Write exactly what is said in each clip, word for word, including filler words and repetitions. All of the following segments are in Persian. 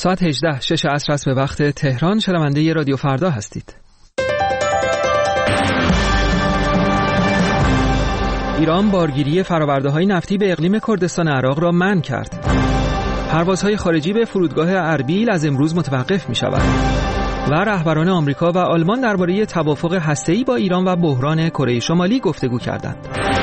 ساعت هجده شش عصر است به وقت تهران. شنونده رادیو فردا هستید. ایران بارگیری فرآورده‌های نفتی به اقلیم کردستان عراق را منع کرد. پروازهای خارجی به فرودگاه اربیل از امروز متوقف می‌شود. و رهبران آمریکا و آلمان درباره توافق هسته‌ای با ایران و بحران کره شمالی گفتگو کردند.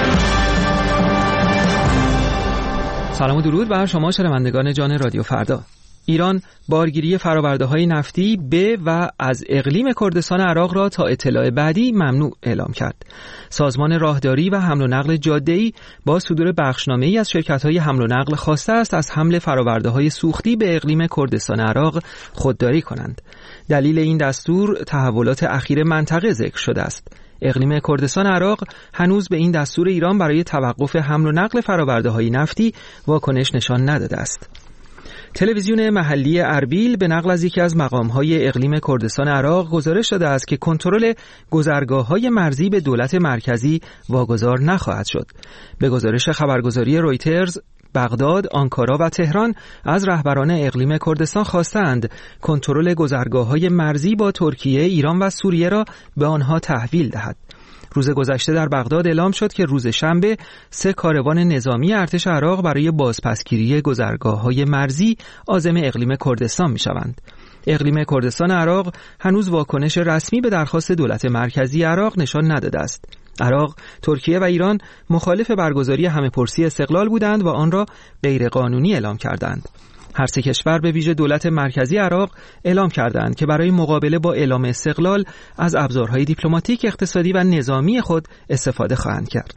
سلام و درود بر شما شنوندگان جان رادیو فردا. ایران بارگیری فرآورده‌های نفتی به و از اقلیم کردستان عراق را تا اطلاع بعدی ممنوع اعلام کرد. سازمان راهداری و حمل و نقل جاده‌ای با صدور بخشنامه‌ای از شرکت‌های حمل و نقل خواسته است از حمل فرآورده‌های سوختی به اقلیم کردستان عراق خودداری کنند. دلیل این دستور تحولات اخیر منطقه ذکر شده است. اقلیم کردستان عراق هنوز به این دستور ایران برای توقف حمل و نقل فرآورده‌های نفتی واکنش نشان نداده است. تلویزیون محلی اربیل به نقل از یکی از مقام‌های اقلیم کردستان عراق گزارش داده است که کنترل گذرگاه‌های مرزی به دولت مرکزی واگذار نخواهد شد. به گزارش خبرگزاری رویترز، بغداد، آنکارا و تهران از رهبران اقلیم کردستان خواستند کنترل گذرگاه‌های مرزی با ترکیه، ایران و سوریه را به آنها تحویل دهد. روز گذشته در بغداد اعلام شد که روز شنبه سه کاروان نظامی ارتش عراق برای بازپسگیری گذرگاه‌های مرزی عازم اقلیم کردستان می‌شوند. اقلیم کردستان عراق هنوز واکنش رسمی به درخواست دولت مرکزی عراق نشان نداده است. عراق، ترکیه و ایران مخالف برگزاری همه‌پرسی استقلال بودند و آن را غیرقانونی اعلام کردند. هر سه کشور به ویژه دولت مرکزی عراق اعلام کردند که برای مقابله با اعلام استقلال از ابزارهای دیپلماتیک، اقتصادی و نظامی خود استفاده خواهند کرد.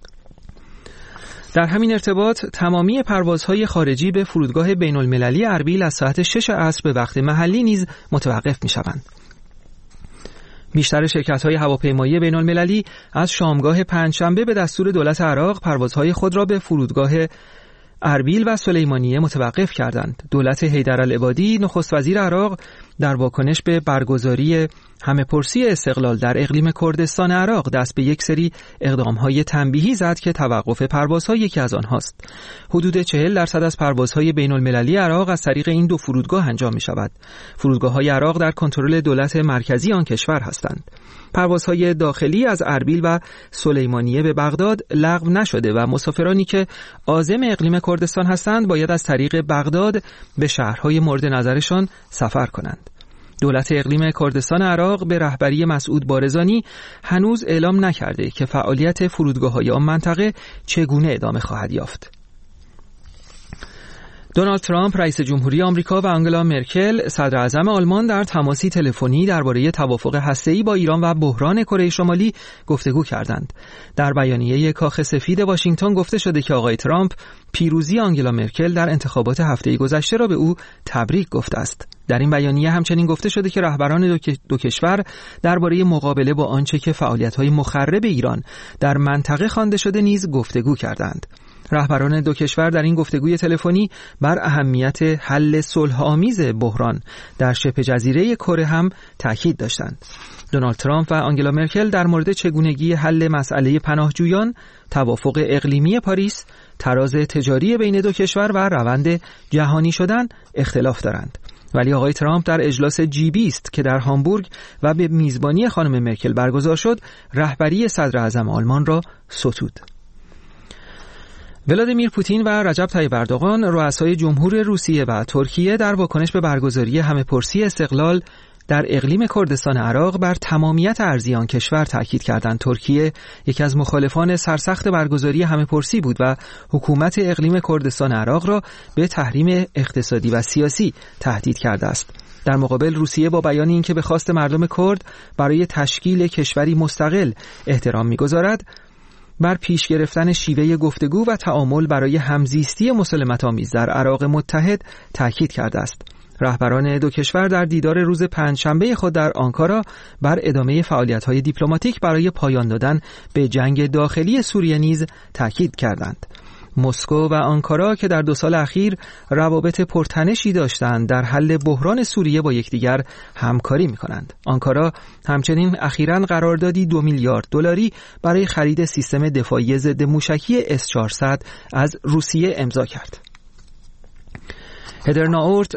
در همین ارتباط تمامی پروازهای خارجی به فرودگاه بین المللی اربیل از ساعت شش عصر به وقت محلی نیز متوقف می‌شوند. بیشتر شرکت‌های هواپیمایی بین المللی از شامگاه پنجشنبه به دستور دولت عراق پروازهای خود را به فرودگاه اربیل و سلیمانیه متوقف کردند. دولت حیدرالعبادی نخست وزیر عراق در واکنش به برگزاری همه‌پرسی استقلال در اقلیم کردستان عراق دست به یک سری اقدام‌های تنبیهی زد که توقف پروازها یکی از آنهاست. حدود چهل درصد از پروازهای بین المللی عراق از طریق این دو فرودگاه انجام می‌شود. فرودگاه‌های عراق در کنترل دولت مرکزی آن کشور هستند. پروازهای داخلی از اربیل و سلیمانیه به بغداد لغو نشده و مسافرانی که عازم اقلیم کردستان هستند باید از طریق بغداد به شهرهای مورد نظرشان سفر کنند. دولت اقلیم کردستان عراق به رهبری مسعود بارزانی هنوز اعلام نکرده که فعالیت فرودگاه‌های آن منطقه چگونه ادامه خواهد یافت. دونالد ترامپ رئیس جمهوری آمریکا و آنگلا مرکل صدر اعظم آلمان در تماسی تلفنی درباره توافق هسته‌ای با ایران و بحران کره شمالی گفتگو کردند. در بیانیه کاخ سفید واشنگتن گفته شده که آقای ترامپ پیروزی آنگلا مرکل در انتخابات هفته گذشته را به او تبریک گفته است. در این بیانیه همچنین گفته شده که رهبران دو, دو کشور درباره مقابله با آنچه که فعالیت‌های مخرب ایران در منطقه خوانده شده نیز گفتگو کردند. رهبران دو کشور در این گفتگوی تلفنی بر اهمیت حل صلح‌آمیز بحران در شبه جزیره کره هم تاکید داشتند. دونالد ترامپ و آنگلا مرکل در مورد چگونگی حل مسئله پناهجویان، توافق اقلیمی پاریس، تراز تجاری بین دو کشور و روند جهانی شدن اختلاف دارند. ولی آقای ترامپ در اجلاس جی بیست که در هامبورگ و به میزبانی خانم مرکل برگزار شد، رهبری صدر اعظم آلمان را ستود. ولادیمیر پوتین و رجب طیب اردوغان رؤسای جمهور روسیه و ترکیه در واکنش به برگزاری همه‌پرسی استقلال در اقلیم کردستان عراق بر تمامیت ارضی آن کشور تاکید کردند. ترکیه یکی از مخالفان سرسخت برگزاری همه‌پرسی بود و حکومت اقلیم کردستان عراق را به تحریم اقتصادی و سیاسی تهدید کرده است. در مقابل روسیه با بیان اینکه به خواست مردم کرد برای تشکیل کشوری مستقل احترام می‌گذارد، بر پیش گرفتن شیوه گفتگو و تعامل برای همزیستی مسالمت‌آمیز در عراق متحد تاکید کرده است. رهبران دو کشور در دیدار روز پنجشنبه خود در آنکارا بر ادامه فعالیت‌های دیپلماتیک برای پایان دادن به جنگ داخلی سوریه نیز تاکید کردند. مسکو و آنکارا که در دو سال اخیر روابط پرتنشی داشتند در حل بحران سوریه با یکدیگر همکاری می‌کنند. آنکارا همچنین اخیراً قراردادی دو میلیارد دلاری برای خرید سیستم دفاعی ضد موشکی اس چهارصد از روسیه امضا کرد. هدر ناورت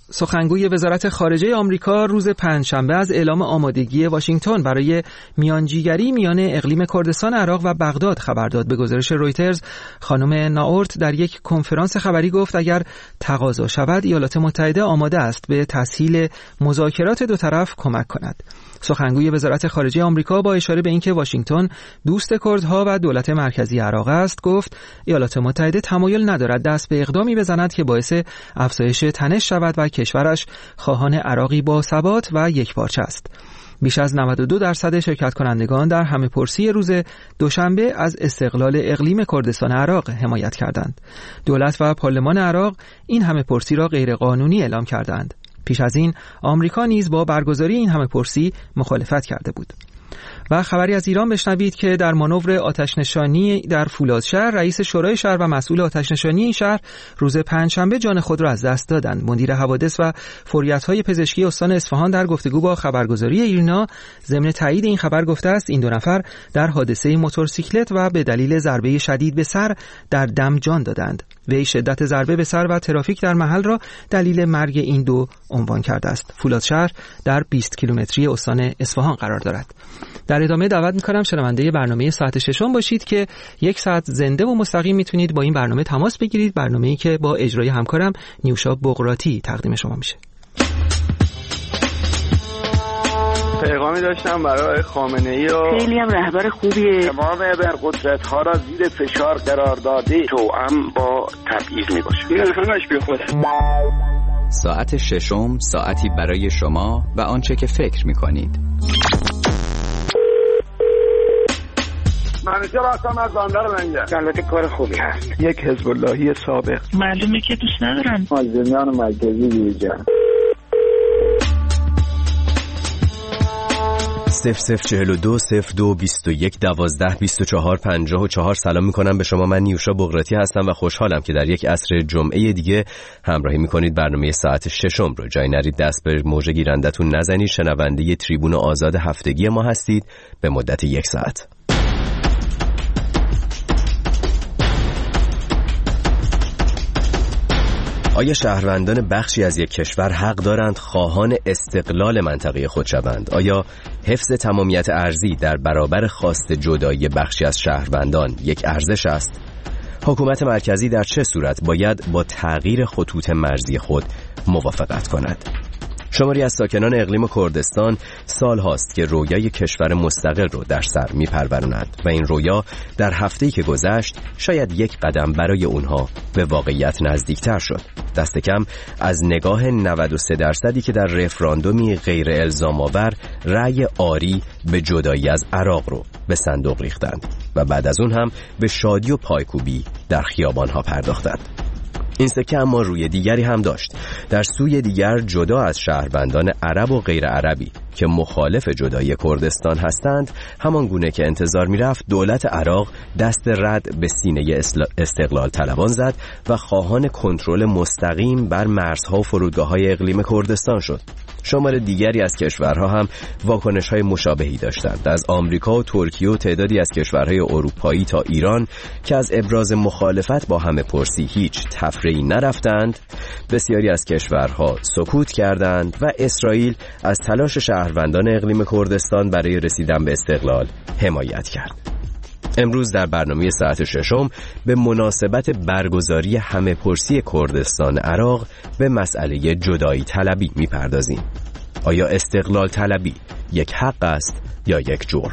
سخنگوی وزارت خارجه آمریکا روز پنجشنبه از اعلام آمادگی واشنگتن برای میانجیگری میان اقلیم کردستان عراق و بغداد خبر داد. به گزارش رویترز خانم ناورت در یک کنفرانس خبری گفت اگر تقاضا شود ایالات متحده آماده است به تسهیل مذاکرات دو طرف کمک کند. سخنگوی وزارت خارجه آمریکا با اشاره به اینکه واشنگتن دوست کردها و دولت مرکزی عراق است گفت ایالات متحده تمایل ندارد دست به اقدامی بزند که باعث افزایش تنش شود و کشورش خواهان عراقی با ثبات و یکپارچه است. بیش از نود و دو درصد شرکت کنندگان در همه‌پرسی روز دوشنبه از استقلال اقلیم کردستان عراق حمایت کردند. دولت و پارلمان عراق این همه‌پرسی را غیرقانونی اعلام کردند. پیش از این آمریکا نیز با برگزاری این همه‌پرسی مخالفت کرده بود. و خبری از ایران بشنوید که در مانور آتش‌نشانی در فولادشهر رئیس شورای شهر و مسئول آتش‌نشانی این شهر روز پنجشنبه جان خود را از دست دادند. مدیر حوادث و فوریت‌های پزشکی استان اصفهان در گفتگو با خبرگزاری ایرنا ضمن تایید این خبر گفته است این دو نفر در حادثه موتورسیکلت و به دلیل ضربه شدید به سر در دم جان دادند. وی شدت ضربه به سر و ترافیک در محل را دلیل مرگ این دو عنوان کرده است. فولادشهر در بیست کیلومتری استان اصفهان قرار دارد. در ادامه دعوت می‌کنم شنونده برنامه ساعت ششم باشید که یک ساعت زنده و مستقیم میتونید با این برنامه تماس بگیرید. برنامه‌ای که با اجرای همکارم نیوشا بقراتی تقدیم شما میشه. پیغامی داشتم برای خامنه‌ای و خیلی هم رهبر خوبیه. تمام ابرقدرت‌ها را زیر فشار قرار داده توأم با تبعیض میباشه. این همش بی خوده. ساعت ششم ساعتی برای شما و آنچه که فکر میکنید. منیجر هستم از بندر لنگر. البته کار خوبی هست. یک حزب اللهی سابق. معلومه که دوست ندارم. مازنیان مرکزی دیجان. صفر صفر چهل و دو صفر دو بیست و یک دوازده بیست و چهار پنجاه و چهار. سلام میکنم به شما. من نیوشا بقراتی هستم و خوشحالم که در یک عصر جمعه دیگه همراهی میکنید برنامه ساعت ششم رو. جای نرید دست به موج گیرندتون نزنید. شنونده تریبون آزاد هفتگی ما هستید به مدت یک ساعت. آیا شهروندان بخشی از یک کشور حق دارند خواهان استقلال منطقه خود شوند؟ آیا حفظ تمامیت ارضی در برابر خواست جدایی بخشی از شهروندان یک ارزش است؟ حکومت مرکزی در چه صورت باید با تغییر خطوط مرزی خود موافقت کند؟ شماری از ساکنان اقلیم کردستان سال هاست که رویای کشور مستقل رو در سر می پرورند و این رویا در هفته‌ای که گذشت شاید یک قدم برای اونها به واقعیت نزدیکتر شد. دست کم از نگاه نود و سه درصدی که در رفراندومی غیر الزام آور رأی آری به جدایی از عراق رو به صندوق ریختند و بعد از اون هم به شادی و پایکوبی در خیابانها پرداختند. این سکه اما روی دیگری هم داشت. در سوی دیگر جدا از شهروندان عرب و غیر عربی که مخالف جدایی کردستان هستند، همان گونه که انتظار می‌رفت دولت عراق دست رد به سینه استقلال طلبان زد و خواهان کنترل مستقیم بر مرزها و فرودگاه‌های اقلیم کردستان شد. شمار دیگری از کشورها هم واکنش‌های مشابهی داشتند. از آمریکا و ترکیه و تعدادی از کشورهای اروپایی تا ایران که از ابراز مخالفت با همه پرسی هیچ تفریحی نرفتند، بسیاری از کشورها سکوت کردند و اسرائیل از تلاش شهروندان اقلیم کردستان برای رسیدن به استقلال حمایت کرد. امروز در برنامه ساعت ششم به مناسبت برگزاری همه پرسی کردستان عراق به مسئله جدایی طلبی میپردازیم. آیا استقلال طلبی یک حق است یا یک جرم؟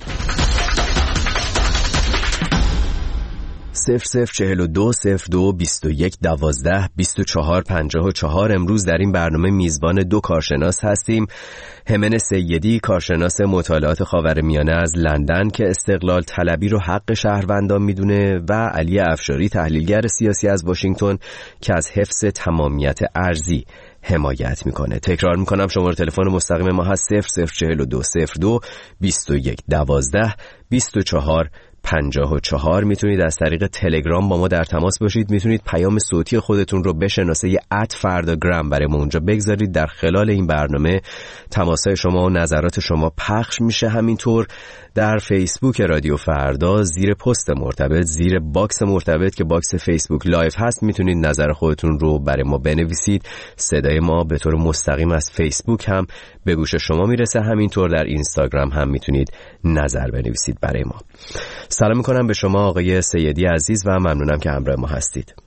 صفر صفر چهل و دو صفر دو بیست و یک دوازده بیست و چهار پنجاه و چهار. امروز در این برنامه میزبان دو کارشناس هستیم. همن سیدی، کارشناس مطالعات خاورمیانه از لندن که استقلال طلبی رو حق شهروندان میدونه و علی افشاری، تحلیلگر سیاسی از واشنگتن که از حفظ تمامیت ارضی حمایت میکنه. تکرار میکنم شماره تلفن مستقیم ما هست صفر صفر چهل و دو صفر دو بیست و یک دوازده بیست و چهار پنجاه و چهار. میتونید از طریق تلگرام با ما در تماس باشید. میتونید پیام صوتی خودتون رو به شناسه ات فرداگرام برای ما اونجا بگذارید. در خلال این برنامه تماسهای شما و نظرات شما پخش میشه. همینطور در فیسبوک رادیو فردا زیر پست مرتبط، زیر باکس مرتبط که باکس فیسبوک لایو هست، میتونید نظر خودتون رو برای ما بنویسید. صدای ما به طور مستقیم از فیسبوک هم به گوش شما میرسه، همینطور در اینستاگرام هم میتونید نظر بنویسید برای ما. سلام میکنم به شما آقای سیدی عزیز و ممنونم که همراه ما هستید.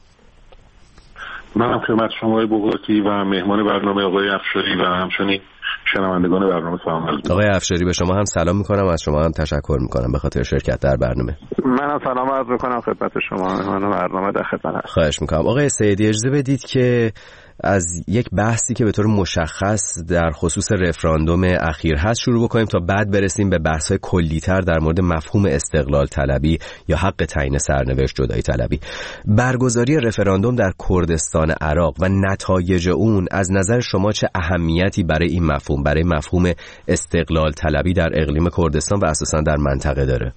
من خدمت شما آقای بوقاتی و مهمان برنامه آقای افشاری و همچنین شنوندگان برنامه سلام عرض می‌کنم. آقای افشاری به شما هم سلام میکنم، از شما هم تشکر میکنم به خاطر شرکت در برنامه. من هم سلام عرض میکنم خدمت شما مهمان برنامه در خدمت. خواهش میکنم. آقای سیدی اجازه بدید که از یک بحثی که به طور مشخص در خصوص رفراندوم اخیر هست شروع بکنیم تا بعد برسیم به بحث‌های کلی‌تر در مورد مفهوم استقلال طلبی یا حق تعیین سرنوشت جدایی طلبی. برگزاری رفراندوم در کردستان عراق و نتایج اون از نظر شما چه اهمیتی برای این مفهوم، برای مفهوم استقلال طلبی در اقلیم کردستان و اساساً در منطقه داره؟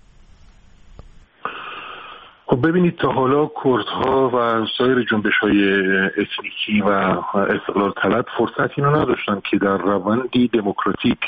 خب ببینید، تا حالا کردها و سایر جنبش‌های اتنیکی و استقلال طلب فرصت اینو نداشتن که در روندی دموکراتیک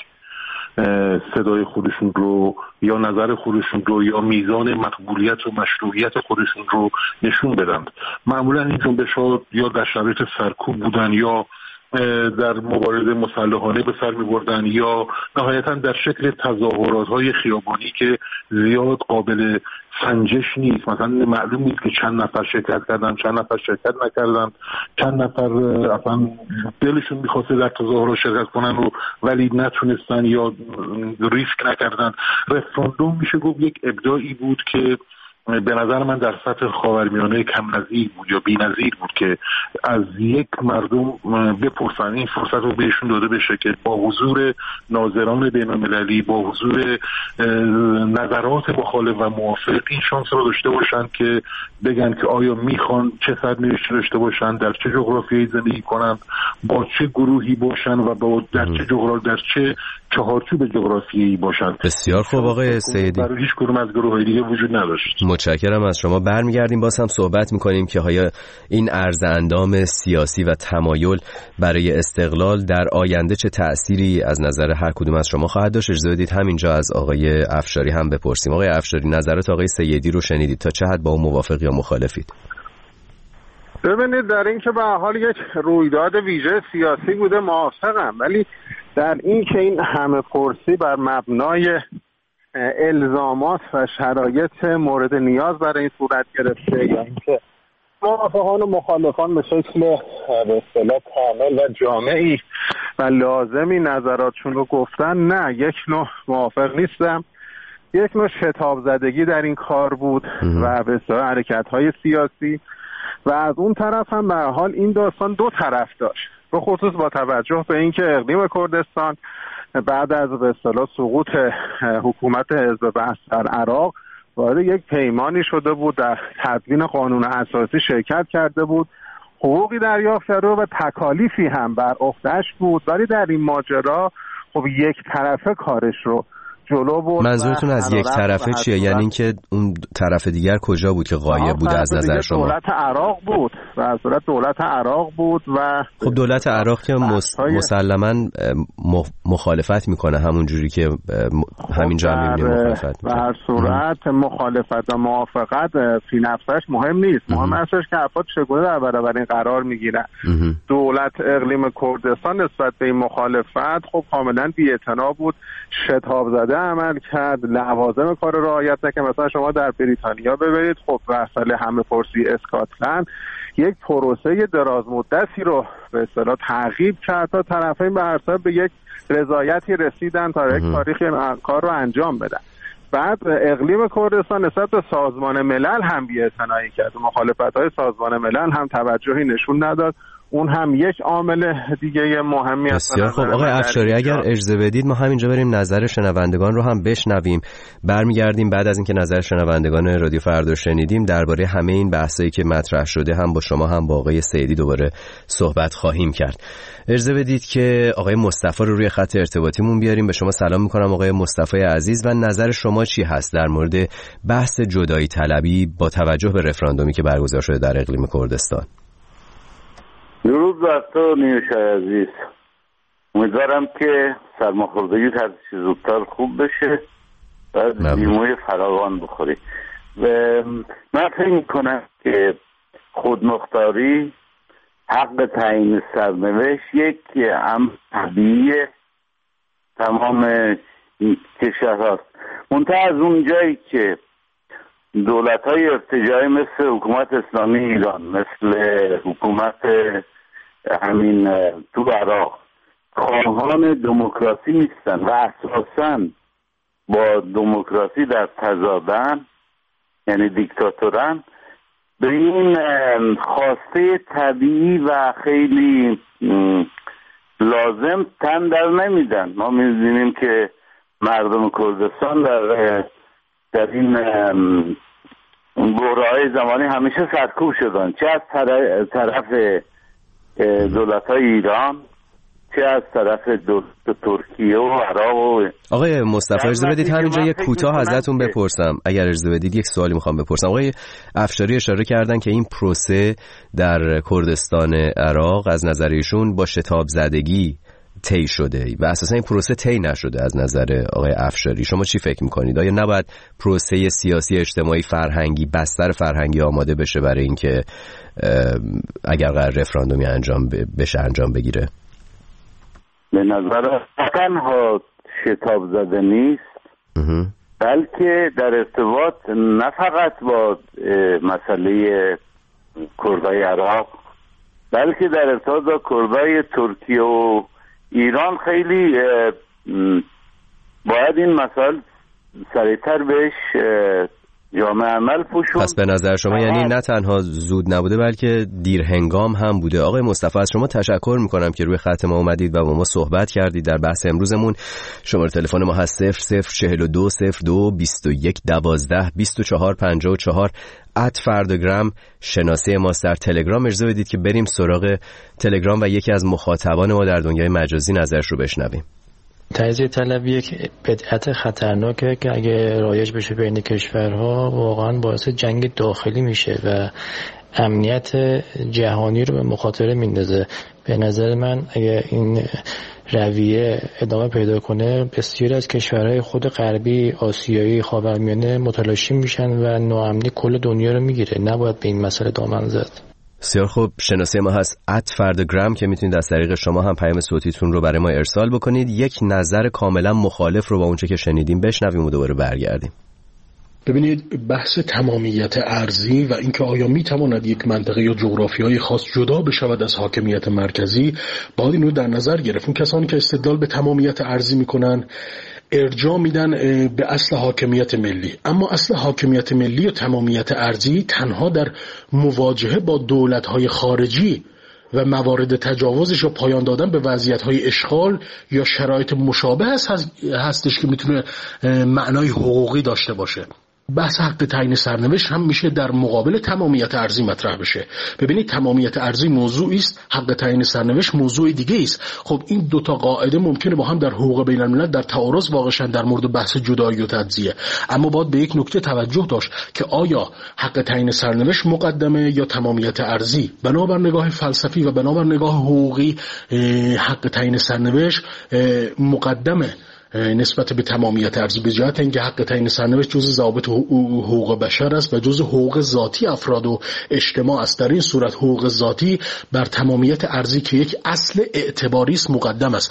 صدای خودشون رو یا نظر خودشون رو یا میزان مقبولیت و مشروعیت خودشون رو نشون بدن. معمولا این جنبش‌ها یا در شرایط سرکوب بودن یا در مبارزه مسلحانه به سر می‌بردن یا نهایتاً در شکل تظاهرات‌های خیابانی که زیاد قابل سنجش نیست. مثلا معلوم نیست که چند نفر شرکت کردن، چند نفر شرکت نکردن، چند نفر اصلا دلشون می‌خواسته در تظاهرات شرکت کنن و ولی نتونستن یا ریسک نکردن. رفراندوم میشه گفت یک ابداعی بود که به نظر من در سطح خاورمیانه کم نظیر بود یا بی‌نظیر بود که از یک مردم بپرسن، این فرصت رو بهشون داده بشه که با حضور ناظران بین‌المللی، با حضور نظرات مخالف و موافق این شانس رو داشته باشن که بگن که آیا میخوان چه سرنوشتی داشته باشن، در چه جغرافیایی زندگی کنن، با چه گروهی باشن و با در چه جغرافی در چه چهارچوب جغرافیایی باشن. بسیار خوب آقای سیدی. برای هیچ کدوم از گروه‌های دیگه وجود نداشت. متشکرم از شما. برمیگردیم باز هم صحبت میکنیم که آیا این عرض اندام سیاسی و تمایل برای استقلال در آینده چه تأثیری از نظر هر کدوم از شما خواهد داشت. اجازه بدید همینجا از آقای افشاری هم بپرسیم. آقای افشاری، نظرات آقای سیدی رو شنیدید، تا چه حد با اون موافق یا مخالفید؟ ببینید، در این که به حال یک رویداد ویژه سیاسی بوده موافقم، ولی در این که این همه پرسی بر مبنای الزامات و شرایط مورد نیاز برای این صورت گرفته یا اینکه موافقان و مخالفان به شکل به اصطلاح کامل و جامعی و لازمی نظراتشون رو گفتن، نه، یک نوع موافق نیستم. یک نوع شتاب زدگی در این کار بود و به اصطلاح حرکت‌های سیاسی و از اون طرف هم به هر حال این داستان دو طرف داشت، به خصوص با توجه به اینکه اقلیم کردستان بعد از به اصطلاح سقوط حکومت حزب بعث در عراق وارد یک پیمانی شده بود، در تدوین قانون اساسی شرکت کرده بود، حقوقی دریافت کرده و تکالیفی هم بر عهده‌اش بود، ولی در این ماجرا خب یک طرفه کارش رو جلو برد. منظورتون از یک طرفه چیه؟ یعنی اینکه اون طرف دیگر کجا بود که غایب بود از نظر شما؟ دولت عراق بود و از صورت دولت عراق بود و خب دولت عراق که مس... مسلماً مخالفت میکنه، همون جوری که همینجا هم میبینیم مخالفت میکنه. در صورت مخالفت و موافقت فی نفسش مهم نیست، مهم هستش که افراد چگونه در برابر این قرار میگیرن. دولت اقلیم کردستان نسبت به این مخالفت خب کاملا بی‌اعتنا بود، شتاب زده عمل کرد، لوازم کار رو رعایت نکرد. مثلا شما در بریتانیا ببینید، خب مسئله همه پرسی اسکاتلند یک پروسه دراز مدتی رو به اصطلاح تعقیب کرد تا طرفین به هر صورت به یک رضایتی رسیدن تا یک تاریخی کار رو انجام بدن. بعد اقلیم کردستان نسبت به سازمان ملل هم بی‌اعتنایی کرد، مخالفت‌های سازمان ملل هم توجهی نشون نداد، اون هم یک عامل دیگه مهمی است. بسیار خب آقای افشاری، اگر اجازه بدید ما همینجا بریم نظر شنوندگان رو هم بشنویم، برمیگردیم بعد از اینکه نظر شنوندگان رادیو فردا شنیدیم درباره همه این بحثایی که مطرح شده هم با شما هم با آقای سیدی دوباره صحبت خواهیم کرد. اجازه بدید که آقای مصطفی رو روی خط ارتباطیمون بیاریم. به شما سلام می‌کنم آقای مصطفی عزیز و نظر شما چی هست در مورد بحث جدایی طلبی با توجه به رفراندومی که برگزار شده در اقلیم کردستان؟ درود بر تو نیوش عزیز، امیدوارم که سرماخوردگی هر چیز زودتر خوب بشه باید لیموی فراوان بخوری. و من فکر میکنم که خودمختاری، حق تعیین سرنوشت یک امر طبیعی تمام کشور هست. منتها از اون جایی که دولت های ارتجاعی مثل حکومت اسلامی ایران، مثل حکومت همین تو عراق خواهان دموکراسی نیستن و اساساً با دموکراسی در تضادن، یعنی دیکتاتورن، به این خواسته طبیعی و خیلی لازم تن در نمیدن. ما می‌بینیم که مردم کردستان در در این بحران‌های زمانی همیشه سرکوب شدن، چه از طرف دولت‌های ایران، چه از طرف دولت ترکیه و عراق. و آقای مصطفی اجازه بدید همینجا یک کوتاه ازتون بپرسم، اگر اجازه بدید یک سوالی میخوام بپرسم. آقای افشاری اشاره کردن که این پروسه در کردستان عراق از نظر ایشون با شتاب زدگی طی شده و اساسا این پروسه طی نشده. از نظر آقای افشاری شما چی فکر میکنید؟ آیا نباید پروسه سیاسی، اجتماعی، فرهنگی، بستر فرهنگی آماده بشه برای اینکه اگر قرار رفراندومی انجام بشه انجام بگیره؟ به نظر تنها شتاب زده نیست، بلکه در ارتباط نه فقط با مسئله کردای عراق، بلکه در ارتباط با کردای ترکیه و ایران خیلی باید این مسائل سریعتر بهش جامعه عمل پوشون. پس به نظر شما یعنی نه تنها زود نبوده بلکه دیر هنگام هم بوده. آقای مصطفی از شما تشکر میکنم که روی خط ما اومدید و با ما صحبت کردید در بحث امروزمون. شماره تلفن ما هست صفر صفر چهل و دو صفر دو بیست و یک دوازده بیست و چهار پنجاه و چهار. ات فرداگرام شناسه ماست در تلگرام. اجازه بدید که بریم سراغ تلگرام و یکی از مخاطبان ما در دنیای مجازی نظرش رو بشنویم. تجزیه طلب یک بدعت خطرناکه که اگه رایج بشه بین کشورها واقعا باعث جنگ داخلی میشه و امنیت جهانی رو به مخاطره میندازه. به نظر من اگه این رویه ادامه پیدا کنه بسیاری از کشورهای خود غربی، آسیایی، خاورمیانه متلاشی میشن و ناامنی کل دنیا رو میگیره. نباید به این مسئله دامن زد. بسیار خوب، شناسه ما هست ات فرداگرام که میتونید از طریق شما هم پیام صوتیتون رو برای ما ارسال بکنید. یک نظر کاملا مخالف رو با اونچه که شنیدیم بشنویم و دوباره برگردیم. ببینید، بحث تمامیت ارضی و اینکه آیا میتواند یک منطقه یا جغرافیای خاص جدا بشود از حاکمیت مرکزی، باید این رو در نظر گرفت. اون کسانی که استدلال به تمامیت ارضی میکنن ارجاع میدن به اصل حاکمیت ملی، اما اصل حاکمیت ملی و تمامیت ارضی تنها در مواجهه با دولت‌های خارجی و موارد تجاوزش و پایان دادن به وضعیت‌های اشغال یا شرایط مشابه هستش که میتونه معنای حقوقی داشته باشه. بحث حق تعیین سرنوشت هم میشه در مقابل تمامیت ارضی مطرح بشه. ببینید، تمامیت ارضی موضوعی است، حق تعیین سرنوشت موضوع دیگه است. خب این دوتا قاعده ممکنه با هم در حقوق بین الملل در تعارض واقع شن در مورد بحث جدایی و تجزیه، اما باید به یک نکته توجه داشت که آیا حق تعیین سرنوشت مقدمه یا تمامیت ارضی. بنابر نگاه فلسفی و بنابر نگاه حقوقی حق تعیین سرنوشت مقدمه نسبت به تمامیت ارضی، به جهت اینکه حق تعیین سرنوشت جزء ضوابط حقوق بشر است و جزء حقوق ذاتی افراد و اجتماع است. در این صورت حقوق ذاتی بر تمامیت ارضی که یک اصل اعتباری است مقدم است.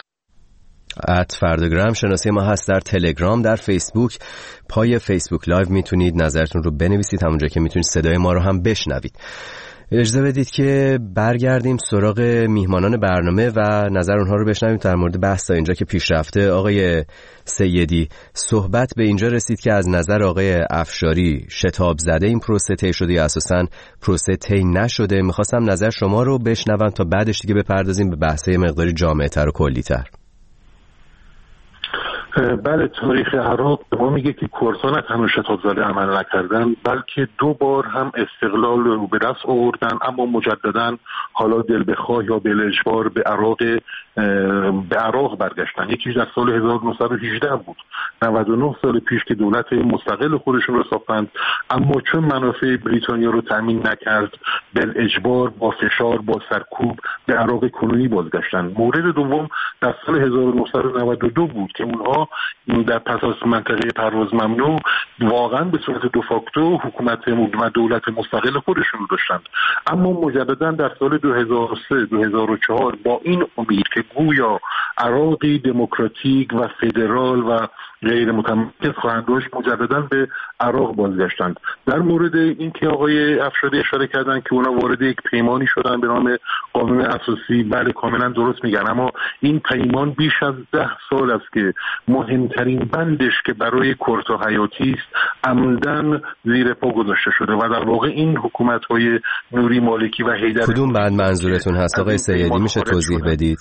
ات فرداگرام شناسه ما هست در تلگرام. در فیسبوک پای فیسبوک لایو میتونید نظرتون رو بنویسید، همونجا که میتونید صدای ما رو هم بشنوید. اجازه بدید که برگردیم سراغ میهمانان برنامه و نظر اونها رو بشنویم در مورد بحث تا اینجا که پیش رفته. آقای سیدی، صحبت به اینجا رسید که از نظر آقای افشاری شتاب زده این پروسه طی شده یا اساساً پروسه طی نشده. میخواستم نظر شما رو بشنوم تا بعدش دیگه بپردازیم به بحث مقداری جامع‌تر و کلی‌تر. بله، تاریخ عراق به ما میگه که کردها نه تنها شتاب زده عمل نکردن، بلکه دو بار هم استقلال رو به دست آوردن، اما مجددا حالا دل بخواه یا به اجبار به عراق به عراق برگشتن. یکیش در سال هزار و نهصد و هجده بود، نود و نه سال پیش که دولت مستقل خودشون رو ساختند، اما چون منافع بریتانیا رو تامین نکرد بالاجبار با فشار با سرکوب به عراق کنونی بازگشتن. مورد دوم در سال هزار و نهصد و نود و دو بود که اونها در پس از منطقه پرواز ممنوع واقعا به صورت دو فاکتو حکومت و دولت مستقل خودشون رو داشتند، اما مجددا در سال دو هزار و سه دو هزار و چهار با این امید که گویا عراقی دموکراتیک و فدرال و غیر متمرکز خواهند داشت مجددا به عراق بازگشتند. در مورد اینکه آقای افشاری اشاره کردن که اونا وارد یک پیمانی شدن به نام قانون اساسی، بله کاملا درست میگن، اما این پیمان بیش از ده سال است که مهمترین بندش که برای کردها حیاتی است عمدن زیر پا گذاشته شده و در واقع این حکومت‌های نوری مالکی و حیدر. کدوم بند منظورتون هست آقای سیدی؟ میشه توضیح بدید؟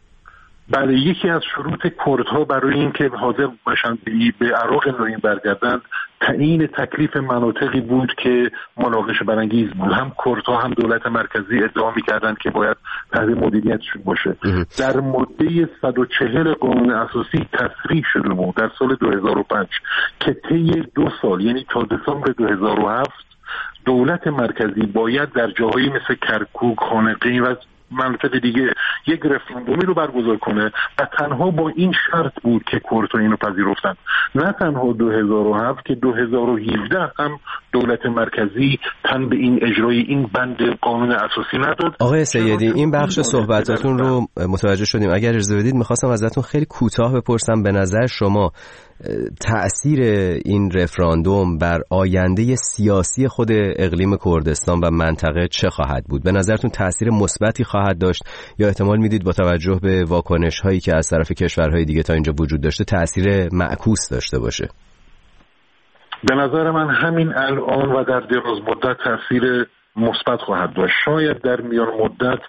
بله، یکی از شروط کردها برای اینکه حاضر باشند به عراق نوین برگردند تعیین تکلیف مناطقی بود که مناقشه برانگیز بود. هم کردها هم دولت مرکزی ادعا می‌کردند که باید تحت مدیریتشون باشه. در ماده صد و چهل قانون اساسی تصریح شده بود در سال دو هزار و پنج که طی دو سال یعنی تا دسامبر دو هزار و هفت دولت مرکزی باید در جاهایی مثل کرکوک، خانقی و مناطق دیگه یک رفراندومی رو برگزار کنه و تنها با این شرط بود که کردها اینو پذیرفتن. نه تنها دو هزار و هفت که دو هزار و هفده هم دولت مرکزی تن به این اجرای این بند قانون اساسی نداد. آقای سیدی، این بخش صحبتاتون رو متوجه شدیم. اگر اجازه بدید می‌خواستم ازتون خیلی کوتاه بپرسم، به نظر شما تأثیر این رفراندوم بر آینده سیاسی خود اقلیم کردستان و منطقه چه خواهد بود؟ به نظرتون تأثیر مثبتی خواهد داشت یا احتمال میدید با توجه به واکنش هایی که از طرف کشورهای دیگه تا اینجا وجود داشته تأثیر معکوس داشته باشه؟ به نظر من همین الان و در دراز مدت تأثیر مثبت خواهد داشت. شاید در میان مدت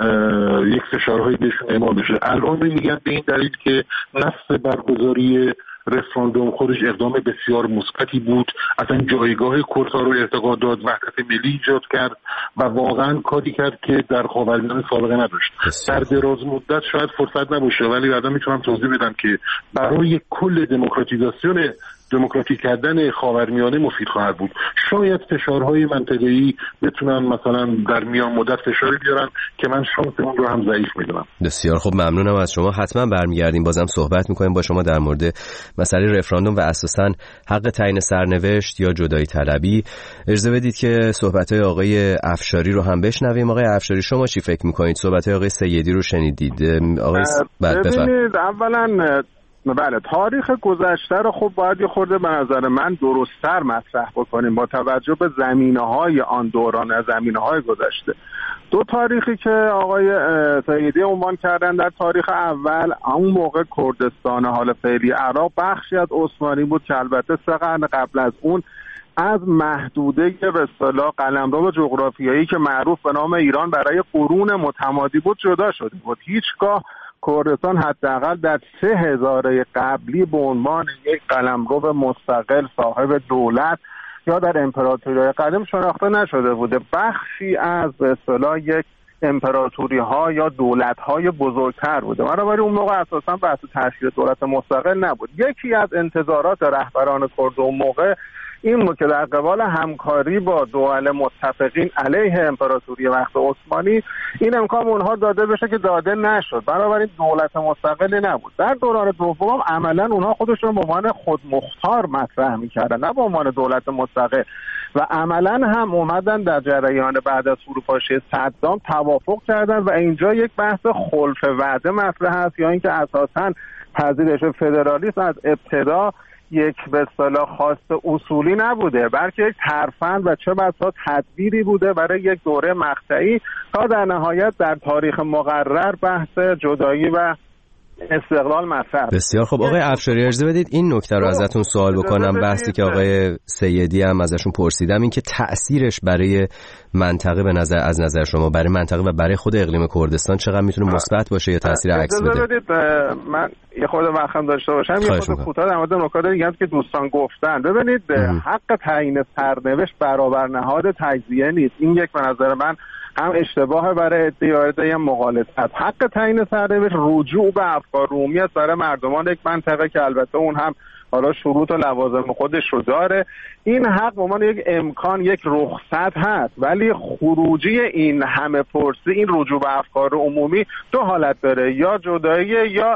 یک فشارهای بهشون اعمال بشه. الان میگن به این دلیل که نفس برگزاری رفراندوم خودش اقدام بسیار مثبتی بود، اصلا جایگاه کردها رو ارتقا داد، وحدت ملی ایجاد کرد و واقعا کاری کرد که در خاورمیانه سابقه نداشت. در دراز مدت شاید فرصت نباشه، ولی بعدا میتونم توضیح بدم که برای کل دموکراتیزاسیون دموکراتیک کردن خاورمیانه مفید خواهد بود. شاید فشارهای منطقه‌ای بتونن مثلا در میان مدت فشاری بیارن که من شانس اون رو هم ضعیف میدونم. بسیار خوب، ممنونم از شما. حتما برمیگردیم بازم صحبت میکنیم با شما در مورد مسئله رفراندوم و اساساً حق تعیین سرنوشت یا جدایی طلبی. اجازه بدید که صحبت‌های آقای افشاری رو هم بشنویم. آقای افشاری، شما چی فکر میکنید؟ صحبت‌های آقای سیدی رو شنیدید. آقای ببینید، اولاً بله تاریخ گذشته رو خب باید یه خورده به نظر من درست‌تر مطرح بکنیم با توجه به زمینه‌های آن دوران، زمینه‌های گذشته. دو تاریخی که آقای سیدی عنوان کردن، در تاریخ اول اون موقع کردستان حال فعلی عراق بخشی از عثمانی بود که البته سه قرن قبل از اون از محدوده که به اصطلاح قلمرو جغرافیایی که معروف به نام ایران برای قرون متمادی بود جدا شده بود. هیچگاه کردستان حداقل در سه هزاره قبلی به عنوان یک قلمرو مستقل صاحب دولت یا در امپراتوری قدیم شناخته نشده بوده. بخشی از به اصطلاح یک امپراتوری ها یا دولت های بزرگتر بوده. بنابراین اون موقع اساسا بحث تشکیل دولت مستقل نبود. یکی از انتظارات رهبران کرد اون موقع این بود که در قبال همکاری با دول متفقین علیه امپراتوری وقت عثمانی این امکان اونها داده بشه که داده نشد. بنابراین دولت مستقلی نبود. در دوران دوم عملا اونها خودشون به عنوان خودمختار مطرح می‌کردن، نه به عنوان دولت مستقل، و عملا هم اومدن در جریان بعد از فروپاشی صدام توافق کردن و اینجا یک بحث خلف وعده مطرح است یا اینکه اساساً پذیرش فدرالیسم از ابتدا یک به اصطلاح خواست اصولی نبوده، بلکه یک ترفند و چه بسا تدبیری بوده برای یک دوره مقطعی تا در نهایت در تاریخ مقرر بحث جدایی و استقلال مطرح. بسیار خب آقای افشاری، اجازه بدید این نکته رو ازتون سوال بکنم. بحثی که آقای سیدی هم ازشون پرسیدم این که تأثیرش برای منطقه به نظر از نظر شما برای منطقه و برای خود اقلیم کردستان چقدر میتونه مثبت باشه یا تاثیر عکس بده؟ اجازه بدید من یه خورده وقتم داشته باشم، یه خورده کوتاه در مورد نکات دیگه که دوستان گفتن. ببینید حق تعیین سرنوشت برابر نهاد تجزیه نیست. این یک به نظر من هم اشتباه برای ادعای یا مغالطه. حق تعیین سرنوشت رجوع به افکار عمومی است برای مردمان یک منطقه که البته اون هم حالا شروط و لوازم خودش رو داره. این حق به عنوان یک امکان، یک رخصت هست، ولی خروجی این همه پرسی، این رجوع به افکار عمومی دو حالت داره، یا جدایی یا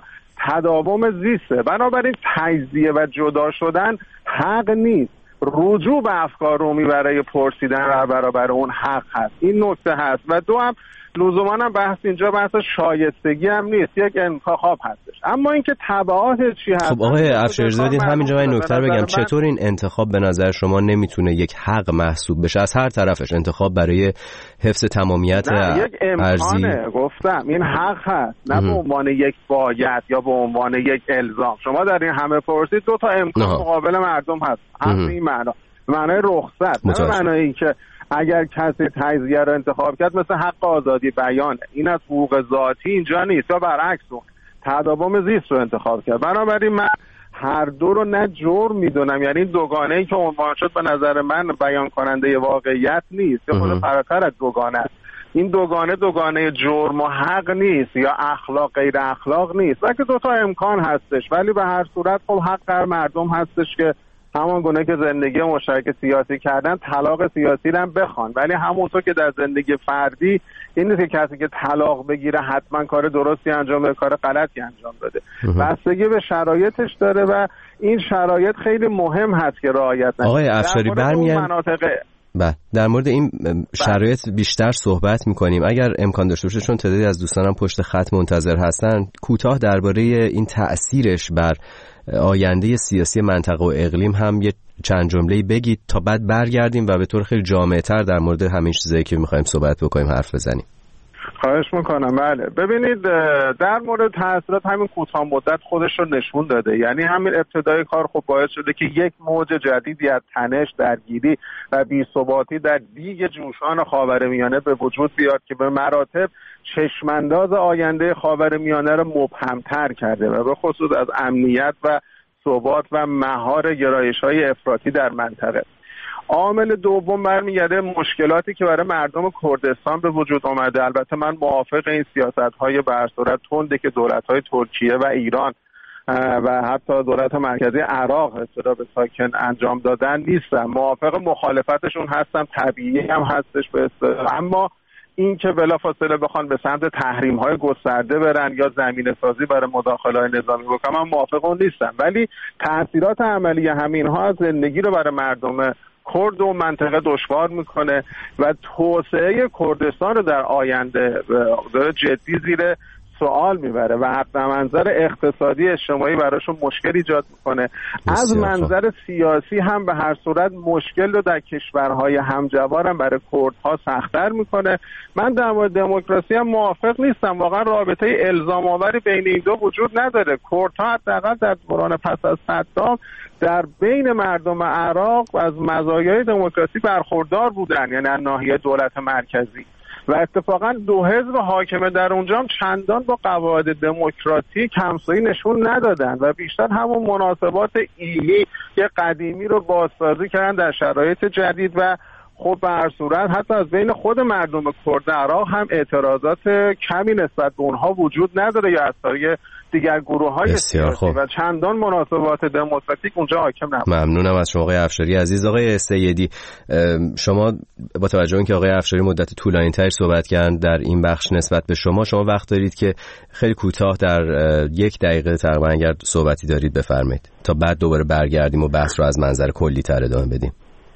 تداوم زیسته. بنابراین تجزیه و جدا شدن حق نیست. رجوع به افکار عمومی برای پرسیدن در برابر اون حق هست. این نکته هست. و دو هم لزوما هم بحث اینجا بحث شایستگی هم نیست، یک انتخاب هستش. اما اینکه تبعات چی هست؟ خب آقای افشاریزاده بدین همینجا من نکته رو بگم، چطور این انتخاب به نظر شما نمیتونه یک حق محسوب بشه از هر طرفش؟ انتخاب برای حفظ تمامیت ارضی گفتم این حق هست، نه به عنوان یک باید یا به عنوان یک الزام. شما در این همه پرسید دو تا امکان مقابل مردم هست. حق این معنا معنای رخصت، نه معنای این که اگر کسی تجزیه رو انتخاب کرد مثل حق آزادی بیان، این از حقوق ذاتی اینجا نیست، یا برعکس اون تداوم زیست رو انتخاب کرد. بنابراین من هر دو رو نه جرم میدونم، یعنی دوگانه ای که عنوان شد به نظر من بیان کننده واقعیت نیست، یا خود فراتر از دوگانه است. این دوگانه دوگانه جرم و حق نیست یا اخلاق غیر اخلاق نیست، بلکه دو تا امکان هستش. ولی به هر صورت خب حق هر مردم هستش که همان گونه که زندگی مشترک سیاسی کردن طلاق سیاسی رو هم بخوان، ولی همونطور که در زندگی فردی این نیست که کسی که طلاق بگیره حتما کار درستی انجام بده، کار غلطی انجام بده. بستگی به شرایطش داره و این شرایط خیلی مهم هست که رعایت نشه. آقای افشاری برمیان مناطق بله در مورد این شرایط بیشتر صحبت میکنیم اگر امکان داشته باشه، چون تعدادی از دوستانم پشت خط منتظر هستن. کوتاه درباره این تأثیرش بر آینده سیاسی منطقه و اقلیم هم یه چند جمله‌ای بگید تا بعد برگردیم و به طور خیلی جامع‌تر در مورد همین چیزایی که می‌خوایم صحبت بکنیم حرف بزنیم. خواهش میکنم. بله ببینید در مورد تاثیرات همین کوتاه مدت خودش رو نشون داده، یعنی همین ابتدای کار خب باعث شده که یک موج جدیدی از تنش، درگیری و بی‌ثباتی در دیگ جوشان خاورمیانه به وجود بیاد که به مراتب چشمانداز آینده خاورمیانه رو مبهم‌تر کرده و به خصوص از امنیت و ثبات و مهار گرایش‌های افراطی در منطقه. عامل دوم برمیگرده مشکلاتی که برای مردم کردستان به وجود آمده. البته من موافق این سیاست‌های به هر صورت تندی که دولت‌های ترکیه و ایران و حتی دولت مرکزی عراق اصطلاح به ساکن انجام دادن نیستم، موافق مخالفتشون هستم، طبیعی هم هستش به اصطلاح. اما این که بلافاصله بخوان به سمت تحریم‌های گسترده برن یا زمینه‌سازی برای مداخله‌های نظامی بکنن، من موافق اون نیستم. ولی تأثیرات عملی همین‌ها از زندگی رو برای مردم کرد و منطقه دشوار میکنه و توسعه کردستان رو در آینده داره جدی زیر سوال میبره و حتی منظر اقتصادی اجتماعی براشون مشکل ایجاد میکنه. از منظر سیاسی هم به هر صورت مشکل رو در کشورهای همجوار هم برای کردها سخت‌تر میکنه. من در مورد دموکراسی هم موافق نیستم، واقعا رابطه الزام آوری بین این دو وجود نداره. کردها حداقل در دوران پس از صدام در بین مردم عراق از مزایای دموکراسی برخوردار بودن، یعنی از ناحیه دولت مرکزی، و اتفاقا دو حزب حاکم در اونجا هم چندان با قواعد دموکراتیک همسایی نشون ندادن و بیشتر همون مناسبات ایلی که قدیمی رو بازسازی کردن در شرایط جدید. و خب به هر صورت حتی از بین خود مردم کرد عراق هم اعتراضات کمی نسبت به اونها وجود نداره یا از طریق دیگر گروه‌های سیاسی و چندان مناسبات دموکراتیک اونجا حاکم نبود. ممنونم از شما آقای افشاری عزیز. آقای سیدی، شما با توجه به اینکه آقای افشاری مدت طولانی‌تری صحبت کردن در این بخش نسبت به شما، شما وقت دارید که خیلی کوتاه در یک دقیقه تقریبا اگر صحبتی دارید بفرمایید تا بعد دوباره برگردیم و بحث رو از منظر کلی‌تر ادامه بدیم.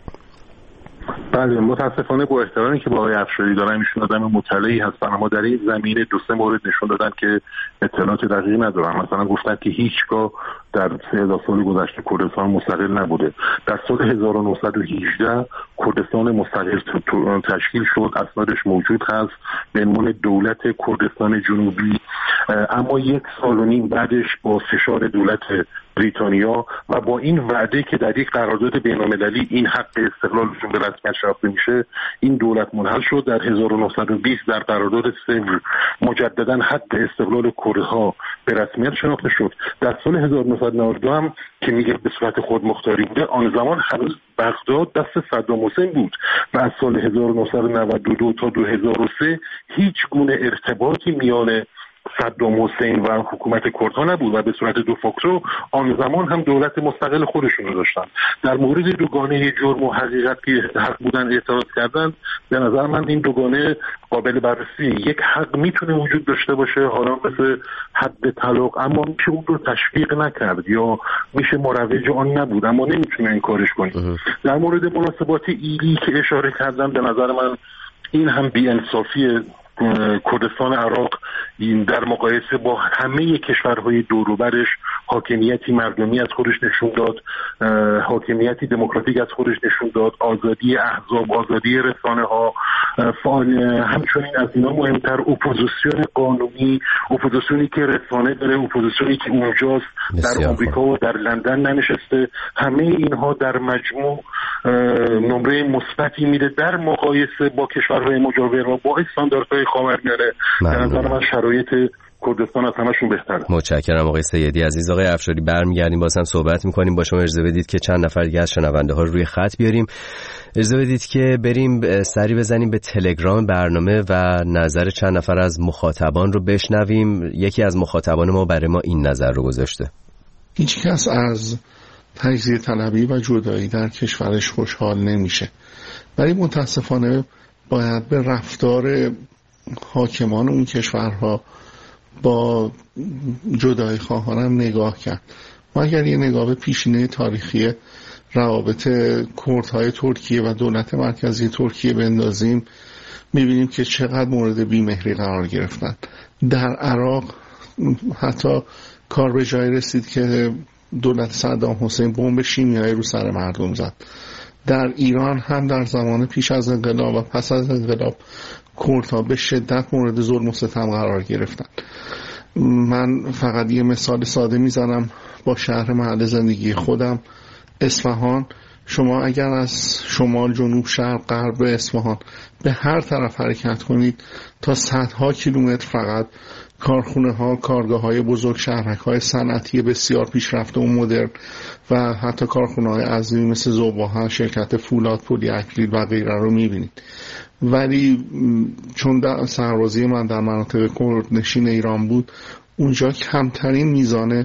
بله متاسفانه با احترامی که با آقای افشاری دارم، ایشون آدم مطلعی هستن اما در این زمینه دو سه مورد نشون دادن که اطلاعات دقیقی ندارم. مثلا گفتن که هیچگاه در سه هزار سال گذشته کردستان مستقل نبوده. در سال هزار و نهصد و هجده کردستان مستقل تشکیل شد، اسنادش موجود هست به عنوان دولت کردستان جنوبی. اما یک سال و نیم بعدش با فشار دولت بریتانیا و با این وعده که در یک قرارداد بین‌المللی این حق استقلالشون به رسمیت شناخته میشه، این دولت منحل شد. در هزار و نهصد و بیست در قرارداد سوم مجددا حق استقلال کردها به رسمیت شناخته شد. در سال هزار و نهصد و نود و دو هم که میگه به صورت خودمختاری بوده، آن زمان هنوز بغداد دست صدام حسین بود و از سال هزار و نهصد و نود و دو تا دو هزار و سه هیچ گونه ارتباطی میان صدام حسین و حکومت کردها نبود و به صورت دو فاکتور آن زمان هم دولت مستقل خودشون رو داشتن. در مورد دوگانه جرم و حقیقت که حق بودن اعتراض کردن، به نظر من این دوگانه قابل بررسی. یک حق میتونه وجود داشته باشه، حالا مثل حد طلاق، اما میشه اون رو تشویق نکرد یا میشه مروج آن نبود، اما نمیتونه این کارش کنید. در مورد مناسبات ایلی که اشاره کردم، به نظر من این هم بی‌انصافیه. کردستان عراق این در مقایسه با همه کشورهای دور و برش حاکمیتی مردمی از خودش نشون داد، حاکمیتی دموکراتیک از خودش نشون داد، آزادی احزاب، آزادی رسانه ها، همچنین از اینا مهمتر اپوزیسیون قانونی، اپوزیسیونی که رسانه داره، اپوزیسیونی که اونجاست در آمریکا و در لندن ننشسته. همه اینها در مجموع نمره مثبتی میده در مقایسه با کشورهای مجاور و با استانداردهای خاورمیانه. در نظر من شرایط کردستان از همشون بهتره. متشکرم آقای سیدی عزیز. آقای افشاری برمیگردیم باز هم صحبت میکنیم با شما. اجازه بدید که چند نفر دیگه از شنونده ها رو روی خط بیاریم. اجازه بدید که بریم سری بزنیم به تلگرام برنامه و نظر چند نفر از مخاطبان رو بشنویم. یکی از مخاطبان ما برای ما این نظر رو گذاشته: هیچ کس از تجزیه طلبی و جدایی در کشورش خوشحال نمیشه، ولی متاسفانه باید به رفتار حاکمان اون کشورها با جدایی خواهانم نگاه کرد. ما اگر یه نگاه به پیشینه تاریخی روابط کردهای ترکیه و دولت مرکزی ترکیه بندازیم، میبینیم که چقدر مورد بیمهری قرار گرفتن. در عراق حتی کار به جای رسید که دولت صدام حسین بمب شیمیایی رو سر مردم زد. در ایران هم در زمان پیش از انقلاب و پس از انقلاب کردها به شدت مورد ظلم و ستم قرار گرفتن. من فقط یه مثال ساده میزنم با شهر محل زندگی خودم، اصفهان. شما اگر از شمال، جنوب، شرق، غرب اصفهان به هر طرف حرکت کنید، تا صدها کیلومتر فقط کارخونه ها، کارگاه های بزرگ، شهرک های صنعتی بسیار پیشرفته و مدرن و حتی کارخونه های عظیمی مثل ذوب‌آهن، شرکت فولاد، پلی اکریل و غیره رو میبینید. ولی چون در سربازی من در مناطق کردنشین ایران بود، اونجا کمترین میزان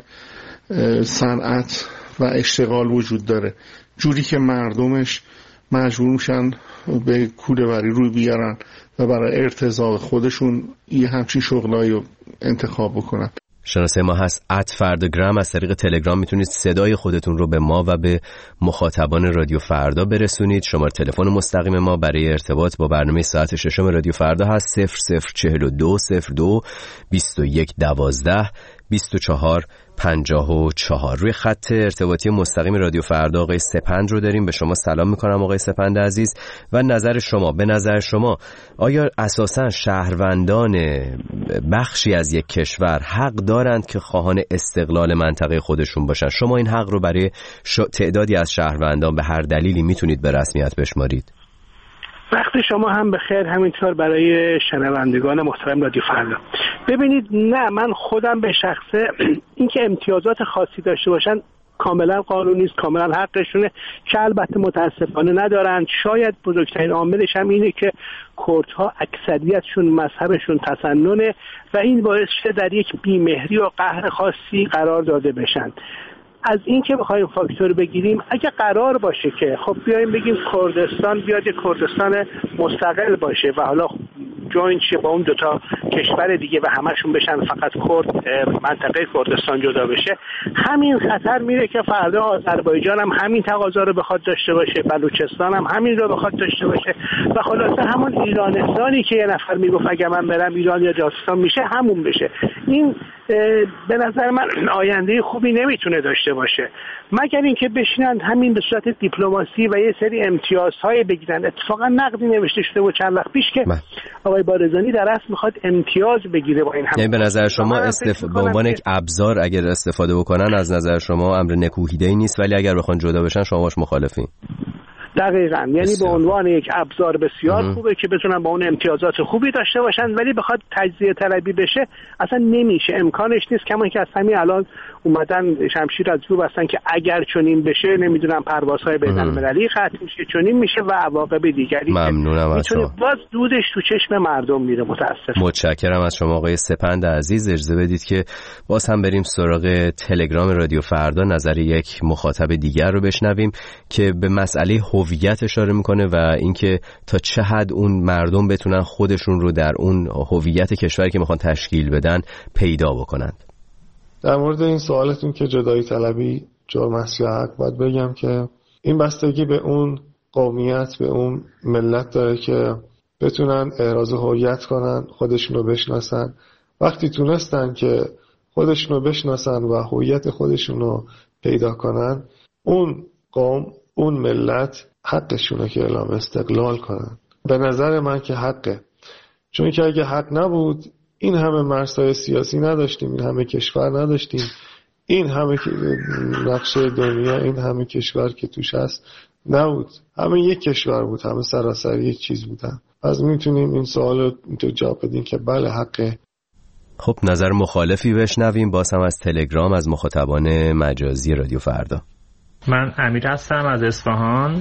صنعت و اشتغال وجود داره، جوری که مردمش مجبور میشن به کوله‌بری روی بیارن و برای ارتزاق خودشون یه همچین شغلایی رو انتخاب بکنن. شناسه ما هست ات فرداگرام. از طریق تلگرام میتونید صدای خودتون رو به ما و به مخاطبان رادیو فردا برسونید. شماره تلفن مستقیم ما برای ارتباط با برنامه ساعت ششم رادیو فردا هست صفر صفر چهل و دو صفر دو بیست و یک دوازده بیست و چهار پنجاه و چهار. روی خط ارتباطی مستقیم رادیو فردا آقای سپند رو داریم. به شما سلام میکنم آقای سپند عزیز و نظر شما. به نظر شما آیا اساساً شهروندان بخشی از یک کشور حق دارند که خواهان استقلال منطقه خودشون باشن؟ شما این حق رو برای تعدادی از شهروندان به هر دلیلی میتونید به رسمیت بشمارید؟ وقت شما هم بخیر، همینطور برای شنوندگان محترم رادیو فردا. ببینید، نه، من خودم به شخصه اینکه امتیازات خاصی داشته باشن کاملا قانونی است، کاملا حقشونه، که البته متاسفانه ندارند. شاید بزرگترین عاملش هم اینه که کردها اکثریتشون مذهبشون تسننه و این باعث شده در یک بیمهری و قهر خاصی قرار داده بشن. از این که بخوایم فاکتور بگیریم، اگه قرار باشه که خب بیایم بگیم کردستان بیاد یک کردستان مستقل باشه و حالا جوین شه با اون دوتا کشور دیگه و همشون بشن فقط کرد، منطقه کردستان جدا بشه، همین خطر میره که فردا آذربایجان هم همین تقاضا رو بخواد داشته باشه، بلوچستان هم همین رو بخواد داشته باشه و خلاصه همون ایرانستانی که یه نفر میگفت اگه من برم ایران یا داستان میشه همون بشه. این به نظر من آینده خوبی نمیتونه داشته باشه، مگر اینکه بشینن همین به صورت دیپلماسی و یه سری امتیازهای بگیرن. اتفاقا نقدی نوشته شده و چند وقت پیش که من. آقای بارزانی در اصل میخواد امتیاز بگیره با این هم. یعنی به نظر شما استف... به عنوان یک ابزار اگر استفاده بکنن از نظر شما امر نکوهیده‌ای نیست، ولی اگر بخوان جدا بشن شما باش مخالفین؟ دقیقاً، یعنی بسیار. به عنوان یک ابزار بسیار ام. خوبه که بتونن با اون امتیازات خوبی داشته باشن، ولی بخواد تجزیه طلبی بشه اصلا نمیشه، امکانش نیست. کما که از همین الان اومدن شمشیر از رو بستن که اگر چنین بشه نمیدونم پروازهای بین‌المللی قطع میشه، چنین میشه و عواقب دیگری. ممنونم از شما. باز دودش تو چشم مردم میره. متاسفم. متشکرم از شما آقای سپند عزیز. اجازه بدید که باز هم بریم سراغ تلگرام رادیو فردا، نظر یک مخاطب دیگر رو بشنویم که به مسئله هویت اشاره میکنه و اینکه تا چه حد اون مردم بتونن خودشون رو در اون هویت کشوری که میخوان تشکیل بدن پیدا بکنند. در مورد این سوالتون که جدایی طلبی جرم است یا حق، باید بگم که این بستگی به اون قومیت، به اون ملت داره که بتونن احراز هویت کنن، خودشون رو بشناسن. وقتی تونستن که خودشون رو بشناسن و هویت خودشون رو پیدا کنن، اون قوم، اون ملت حقشونه که اعلام استقلال کنن. به نظر من که حقه، چون که اگه حق نبود این همه مرزهای سیاسی نداشتیم، این همه کشور نداشتیم، این همه نقشه دنیا، این همه کشور که توش هست نبود. همه یک کشور بود، همه سراسر یک چیز بودن. از میتونیم این سوال رو تو جواب بدیم که بله حقه. خب نظر مخالفی بشنویم باز هم از تلگرام از مخاطبان مجازی رادیو فردا. من امیر هستم از اصفهان.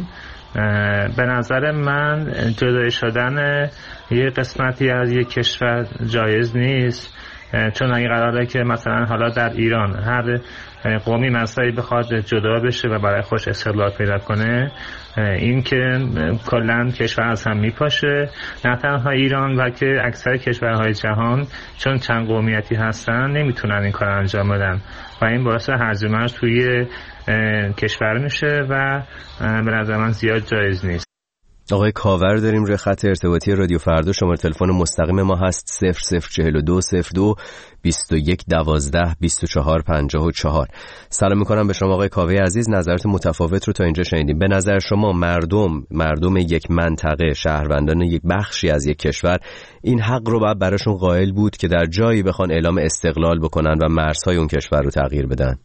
به نظر من جدا شدن یه قسمتی از یک کشور جایز نیست، چون اگه قراره که مثلا حالا در ایران هر قومی مسئله بخواد جدا بشه و برای خوش استقلال پیدا کنه، این که کلا کشور از هم میپاشه. نه تنها ایران بلکه اکثر کشورهای جهان چون چند قومیتی هستن نمیتونن این کار انجام بدن و این باعث هرج و مرج توی کشور میشه و به نظر من زیاد جایز نیست. آقای کاور داریم روی خط ارتباطی رادیو فردا. شماره تلفن مستقیم ما هست صفر صفر چهل و دو صفر دو بیست و یک دوازده بیست و چهار پنجاه و چهار. سلام میکنم به شما آقای کاوه عزیز. نظرات متفاوت رو تا اینجا شنیدیم. به نظر شما مردم مردم یک منطقه، شهروندان یک بخشی از یک کشور این حق رو باید براشون قائل بود که در جایی بخوان اعلام استقلال بکنن و مرزهای اون کشور رو تغییر بدن؟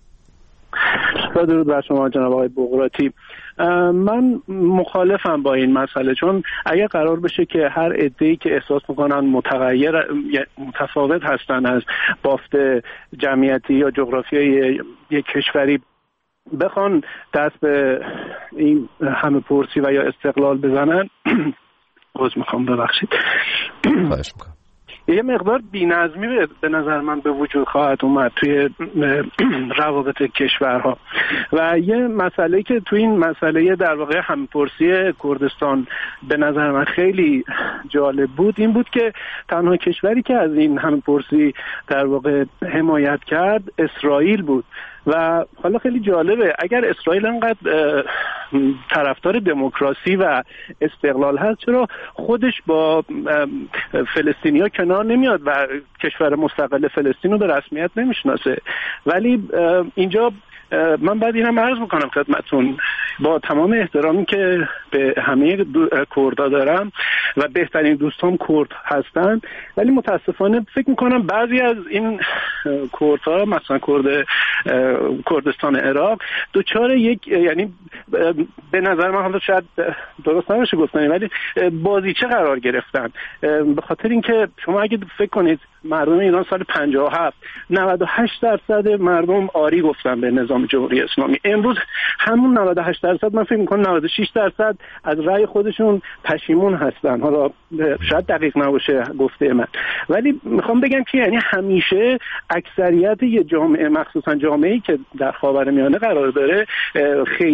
درود بر شما جناب آقای بقراطی. من مخالفم با این مسئله، چون اگر قرار بشه که هر عده‌ای که احساس میکنن متغیر متفاوت هستن از بافت جمعیتی یا جغرافیای یک کشوری بخوان دست به این همه پرسی و یا استقلال بزنن عذر میخوام ببخشید خواهش میکنم یه مقدار بی‌نظمی به نظر من به وجود خواهد اومد توی روابط کشورها. و یه مسئله که توی این مسئله در واقع همپرسی کردستان به نظر من خیلی جالب بود این بود که تنها کشوری که از این همپرسی در واقع حمایت کرد اسرائیل بود. و حالا خیلی جالبه اگر اسرائیل انقدر طرفدار دموکراسی و استقلال هست، چرا خودش با فلسطینیا کنار نمیاد و کشور مستقل فلسطین رو به رسمیت نمیشناسه؟ ولی اینجا من بعد اینم عرض میکنم خدمتتون با تمام احترامی که به همه کردها دارم و بهترین دوستام کرد هستن، ولی متاسفانه فکر میکنم بعضی از این کردها مثلا کرد کردستان عراق دوچار یک یعنی به نظر من حالا شاید درست نباشه گفتنی ولی بازیچه قرار گرفتن. به خاطر اینکه شما اگه فکر کنید مردم ایران سال پنجاه و هفت نود و هشت درصد مردم آری گفتن به نظام جمهوری اسلامی، امروز همون نود و هشت درصد من فکر می‌کنم نود و شش درصد از رأی خودشون پشیمون هستن. حالا شاید دقیق نباشه گفته من، ولی میخوام بگم که یعنی همیشه اکثریت یه جامعه مخصوصا جامعه‌ای که در خاورمیانه قرار داره خیلی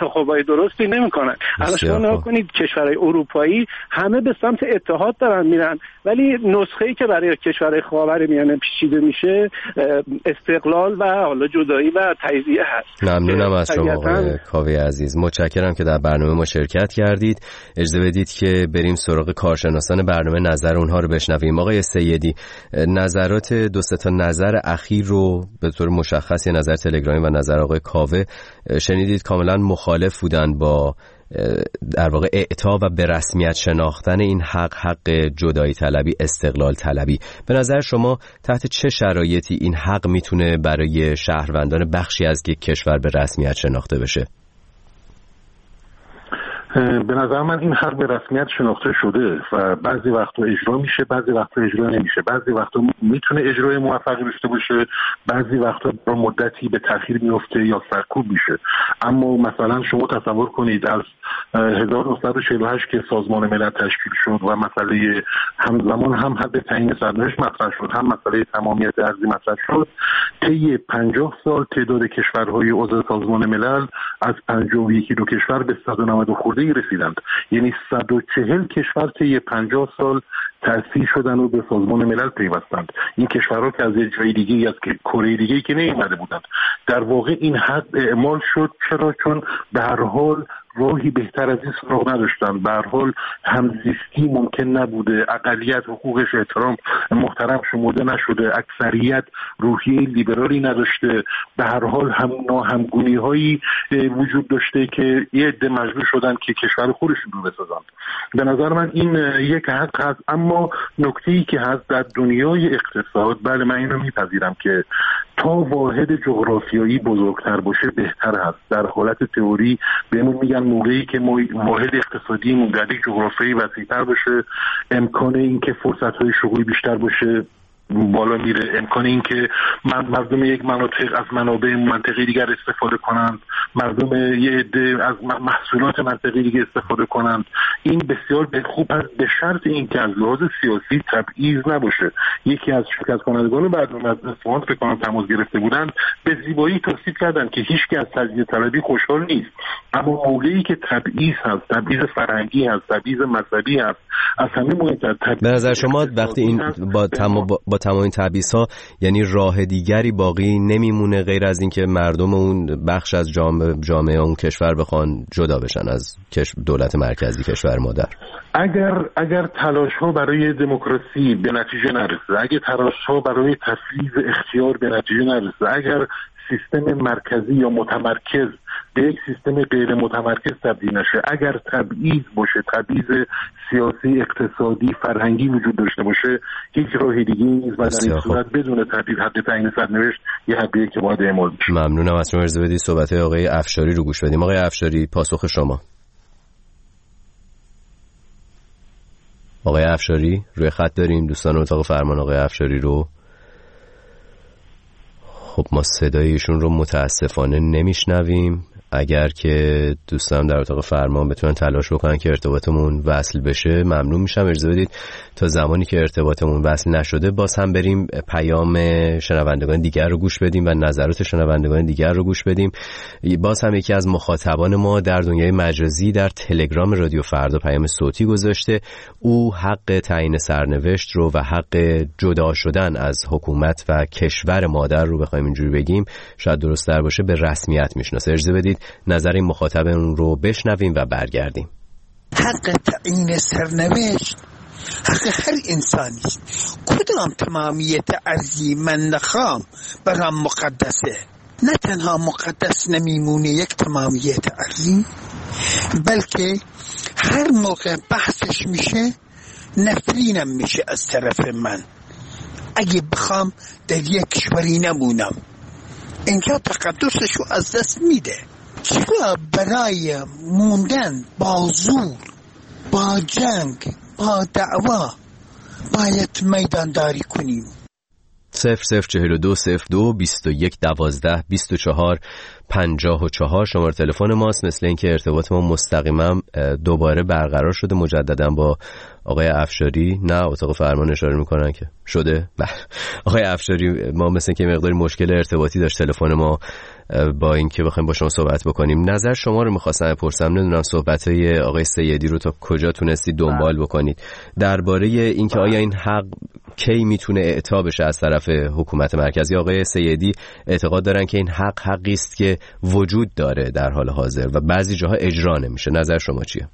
انتخابای درستی نمیکنن. الان شما نگاه کنید کشورهای اروپایی همه به سمت اتحاد دارن میرن، ولی نسخه‌ای که برای کشورهای خاورمیانه پیچیده میشه استقلال و حالا جدایی و تجزیه هست. ممنونم از شما آقای کاوه عزیز، متشکرم که در برنامه ما شرکت کردید. اجازه بدید که بریم سراغ کارشناسان برنامه، نظر اونها رو بشنویم. آقای سیدی، نظرات دو سه تا نظر اخیر رو به طور مشخص، یه نظر تلگرامی و نظر آقای کاوه شنیدید، کاملا مخالف بودن با در واقع اعطا و به رسمیت شناختن این حق، حق جدایی طلبی، استقلال طلبی. به نظر شما تحت چه شرایطی این حق میتونه برای شهروندان بخشی از یک کشور به رسمیت شناخته بشه؟ به نظر من این حق به رسمیت شناخته شده و بعضی وقتا اجرا میشه، بعضی وقتا اجرا نمیشه، بعضی وقتا میتونه اجرای موفقی داشته باشه، بعضی وقتا با مدتی به تأخیر میفته یا سرکوب میشه. اما مثلا شما تصور کنید از هزار و نهصد و چهل و هشت که سازمان ملل تشکیل شد و مسئله همزمان هم حد تعیین سرنوشت مطرح شد، هم مسئله تمامیت ارضی مطرح شد، طی پنجاه سال تعداد کشورهای عضو سازمان ملل از پنجاه و یک دو کشور به صد و نود خورده رسیدند. یعنی صد و چهل کشور طی پنجاه سال تأسیس شدن و به سازمان ملل پیوستند. این کشورها که از جای دیگه از کره دیگه که نیامده بودند. در واقع این حد اعمال شد. چرا؟ چون به هر حال راهی بهتر از این سراغ نداشتن. به هر حال همزیستی ممکن نبوده، اقلیت حقوقش احترام محترم شمرده نشده، اکثریت روحیه لیبرالی نداشته، به هر حال هم ناهمگونی هایی وجود داشته که یه عده مجبور شدن که کشور خودشون رو بسازند. به نظر من این یک حق هست. اما نکته‌ای که هست در دنیای اقتصاد، بله من اینو میپذیرم که تا واحد جغرافیایی بزرگتر باشه بهتر هست. در حالت تئوری بهمون میگن موقعی که واحد اقتصادی در یک جغرافیایی وسیع‌تر باشه، امکان اینکه فرصت‌های شغلی بیشتر باشه بالا میره، امکان این که مردم یک مناطق از منابع منطقه دیگر استفاده کنند، مردم یه عده از محصولات منطقه دیگر استفاده کنند. این بسیار خوب است به شرط این که از لحاظ سیاسی تبعیض نباشه. یکی از شرکت کنندگان برنامه از اصفهان فکر کنم تماس گرفته بودند، به زیبایی توصیف کردند که هیچ کی از تجزیه طلبی خوشحال نیست، اما موقعی که تبعیض هست، تبعیض فرهنگی هست، تبعیض مذهبی هست، از همه مهمتر به نظر شما وقتی این با تمام با تمام این تبعیض‌ها یعنی راه دیگری باقی نمیمونه غیر از اینکه مردم اون بخش از جامعه جامعه اون کشور بخوان جدا بشن از دولت مرکزی کشور مادر؟ اگر اگر تلاش‌ها برای دموکراسی به نتیجه نرسه، اگر تلاش‌ها برای تفویض اختیار به نتیجه نرسه، اگر سیستم مرکزی یا متمرکز به یک سیستم غیر متمرکز تبدیل نشه، اگر تبعیض باشه، تبعیض سیاسی، اقتصادی، فرهنگی وجود داشته باشه، هیچ راه دیگه‌ای نیست و در این صورت بدون تبعیض حد تعیین سرنوشت یه حقیقیه که باید اعمال بشه. ممنونم از شما. اجازه بدید صحبت‌های آقای افشاری رو گوش بدیم. آقای افشاری، پاسخ شما. آقای افشاری روی خط داریم دوستان اتاق فرمان آقای افشاری رو. خب ما صدای ایشون رو متاسفانه نمیشنویم. اگر که دوستان در اتاق فرمان بتونن تلاش بکنن که ارتباطمون وصل بشه ممنون میشم. اجازه بدید تا زمانی که ارتباطمون وصل نشده باز هم بریم پیام شنوندگان دیگر رو گوش بدیم و نظرات شنوندگان دیگر رو گوش بدیم. باز هم یکی از مخاطبان ما در دنیای مجازی در تلگرام رادیو فردا پیام صوتی گذاشته. او حق تعیین سرنوشت رو و حق جدا شدن از حکومت و کشور مادر رو بخوایم اینجوری بگیم شاید درست تر باشه به رسمیت میشناسه. اجازه بدید نظر این مخاطب اون رو بشنویم و برگردیم. حق تعیین سرنوشت حق هر انسانی است. کدام تمامیت ارضی من نخوام برام مقدسه. نه تنها مقدس نمیمونه یک تمامیت ارضی، بلکه هر موقع بحثش میشه نفرینم میشه از طرف من. اگه بخوام در یک کشوری نمونم اینجا تقدسشو از دست میده. چرا برای موندن با زور، با جنگ، با دعوا باید میدان داری کنیم؟ صفر صفر چهل و دو صفر دو بیست و یک دوازده بیست و چهار پنجاه و چهار شماره تلفن ماست. مثل اینکه ارتباط ما مستقیما دوباره برقرار شده مجددا با آقای افشاری. نه اتاق فرمان اشاره میکنن که شده. آقای افشاری ما مثل اینکه مقداری مشکل ارتباطی داشت تلفن ما با اینکه بخوایم با شما صحبت بکنیم. نظر شما رو می‌خواستم بپرسم، نمیدونم صحبت‌های آقای سیدی رو تا کجا تونستید دنبال بکنید درباره اینکه آیا این حق کی میتونه اعطا بشه از طرف حکومت مرکزی. آقای سیدی اعتقاد دارن که این حق حقی است که وجود داره در حال حاضر و بعضی جاها اجرا نمیشه. نظر شما چیه؟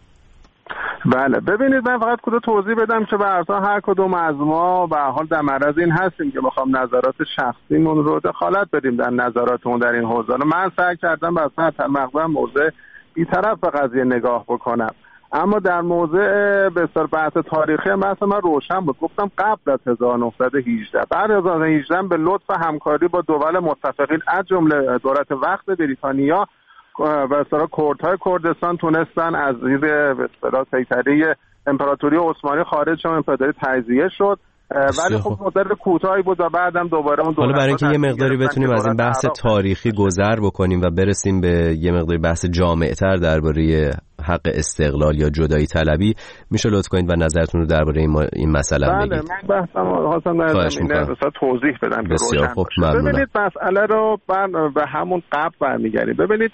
بله ببینید، من فقط کدو توضیح بدم که به ارزا هر کدوم از ما به حال در معرض این هستیم که بخوام نظرات شخصیمون رو دخالت بدیم در نظراتمون در این حوزه. من سعی کردم به اصلا مقدم موضوع بی‌طرف به قضیه نگاه بکنم، اما در موضوع به اصطلاح بحث تاریخی مثلا من روشن بود، گفتم قبل از هزار و نهصد و هجده، بعد از هزار و نهصد و هجده به لطف همکاری با دول متفقین از جمله دولت وقت بریتانیا به اصطلاح کردهای کردستان تونستن از زیر به اصطلاح سیطره امپراتوری عثمانی خارج شدن، امپراتوری تجزیه شد، ولی خب مدت کوتاهی بود و بعدم دوباره اون حالا برای اینکه یه مقداری بتونیم از این بحث تاریخی گذر بکنیم و برسیم به یه مقداری بحث جامع‌تر درباره حق استقلال یا جدایی طلبی، میشه لطف کنید و نظرتون رو درباره این, این مسئله بله بگید؟ بله من بحثم خواستم در زمینه مثلا توضیح بدم که بسیار خوب، ممنونم. ببینید مسئله رو به همون قبل برمیگردیم. ببینید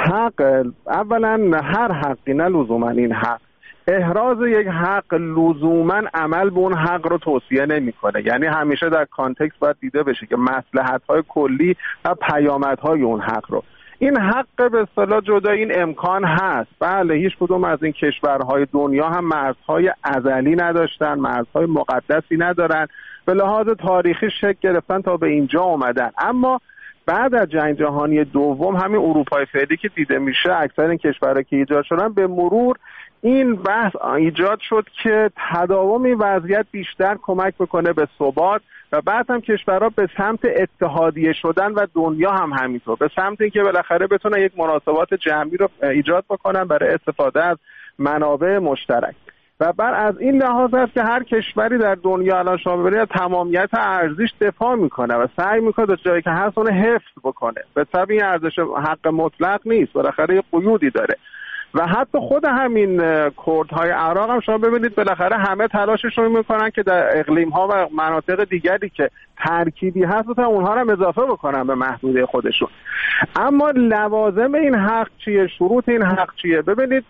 حق، اولا هر حقی، نه لزوما این حق، احراز یک حق لزوما عمل به اون حق رو توصیه نمیکنه. یعنی همیشه در کانتکست باید دیده بشه که مصلحت‌های کلی و پیامدهای اون حق رو. این حق به اصطلاح جدایی این امکان هست. بله، هیچ کدوم از این کشورهای دنیا هم مرزهای ازلی نداشتن، مرزهای مقدسی ندارن، به لحاظ تاریخی شکل گرفتن تا به اینجا اومدن. اما بعد از جنگ جهانی دوم همین اروپای فعلی که دیده میشه، اکثر این کشورها که ایجاد شدن، به مرور این بحث ایجاد شد که تداوم این وضعیت بیشتر کمک بکنه به ثبات و بعد هم کشورها به سمت اتحادیه شدن و دنیا هم همینطور به سمت اینکه بالاخره بتونن یک مناسبات جمعی رو ایجاد بکنن برای استفاده از منابع مشترک. و بر از این لحاظ است که هر کشوری در دنیا الان شما ببینید از تمامیت ارزش دفاع میکنه و سعی میکنه تا جایی که هست اون حفظ بکنه. به طبع این ارزش حق مطلق نیست، بالاخره یه قیودی داره. و حتی خود همین کردهای عراق هم شما ببینید بالاخره همه تلاششون میکنن که در اقلیم‌ها و مناطق دیگری که ترکیبی هست تا اونها رو هم اضافه بکنن به محدوده خودشون. اما لوازم این حق چیه؟ شروط این حق چیه؟ ببینید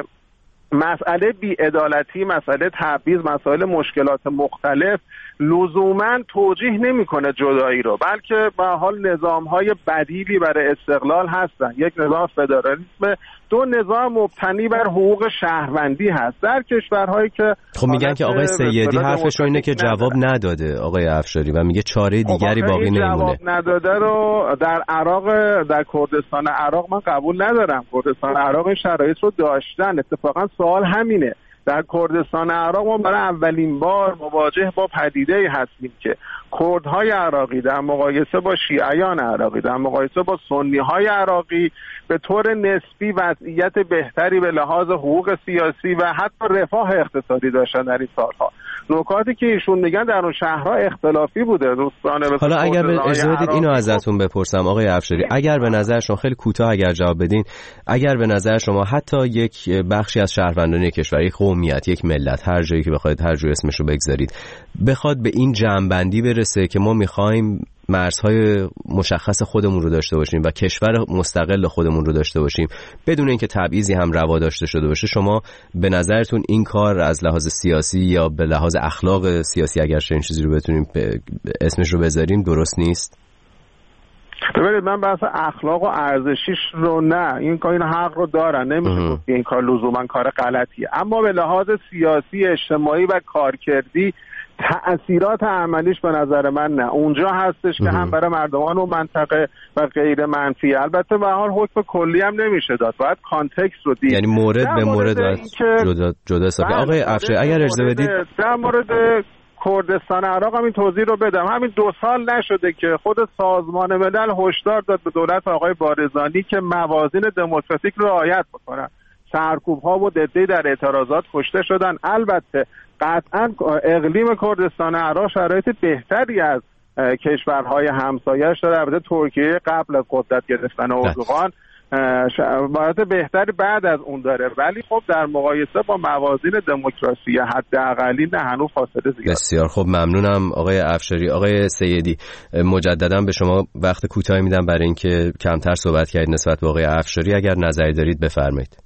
مسئله بی‌عدالتی، مسئله تبعیض، مسائل مشکلات مختلف لزوماً توجیه نمی‌کنه جدایی رو، بلکه به حال نظام‌های بدیلی برای استقلال هستن. یک نظام فدرالیسم، دو نظام مبتنی بر حقوق شهروندی هست در کشورهایی که خب میگن که آقای سیدی حرفش اینه که جواب نداده آقای افشاری و میگه چاره دیگری خب باقی نمیمونه. جواب نداده رو در عراق، در کردستان عراق من قبول ندارم. کردستان عراق این شرایط رو داشتن. اتفاقا سوال همینه، در کردستان عراق ما برای اولین بار مواجه با پدیده‌ای هستیم که کردهای عراقی در مقایسه با شیعیان عراقی، در مقایسه با سنی‌های عراقی به طور نسبی وضعیت بهتری به لحاظ حقوق سیاسی و حتی رفاه اقتصادی داشتن در این سالها. نکاتی که ایشون میگن در اون شهرها اختلافی بوده. دوستان حالا اگر به اجازه بدید اینو ازتون بپرسم آقای افشاری، اگر به نظر شما خیلی کوتاه اگر جواب بدین، اگر به نظر شما حتی یک بخشی از شهروندان کشور، یک قومیت، یک ملت، هر جایی که بخواید هر جور اسمش رو بگذارید، بخواد به این جمع‌بندی برسه که ما می‌خوایم مرزهای مشخص خودمون رو داشته باشیم و کشور مستقل خودمون رو داشته باشیم بدون اینکه تبعیضی هم روا داشته شده باشه، شما به نظرتون این کار از لحاظ سیاسی یا به لحاظ اخلاق سیاسی اگر چنین چیزی رو بتونیم اسمش رو بذاریم درست نیست؟ ببینید من بحث اخلاق و ارزشیش رو نه، این کار این حق رو دارن، نمیشه این کار لزوما کار غلطیه، اما به لحاظ سیاسی، اجتماعی و کارکردی تأثیرات عملیش به نظر من نه. اونجا هستش که هم برای مردمان و منطقه و غیر منفی. البته به حال حکم کلی هم نمیشه داد، باید کانتکست رو دید، یعنی مورد به مورد جدا جدا حساب. آقای افشاری اگر اجازه بدید در مورد کردستان عراق هم این توضیح رو بدم. همین دو سال نشده که خود سازمان ملل هشدار داد به دولت آقای بارزانی که موازین دموکراتیک رو رعایت بکنن. سرکوب‌ها و دده‌ای در اعتراضات کشته شدن. البته قطعا اقلیم کردستان عراق شرایط بهتری از کشورهای همسایه‌اش داره. البته ترکیه قبل از قدرت گرفتن اردوغان باید بهتری بعد از اون داره، ولی خب در مقایسه با موازین دموکراسی حداقلی نه، هنوز فاصله زیاده. بسیار خب، ممنونم آقای افشاری. آقای سیدی، مجددا به شما وقت کوتاهی میدم برای اینکه کمتر صحبت کردید نسبت به آقای افشاری. اگر نظری دارید بفرمایید.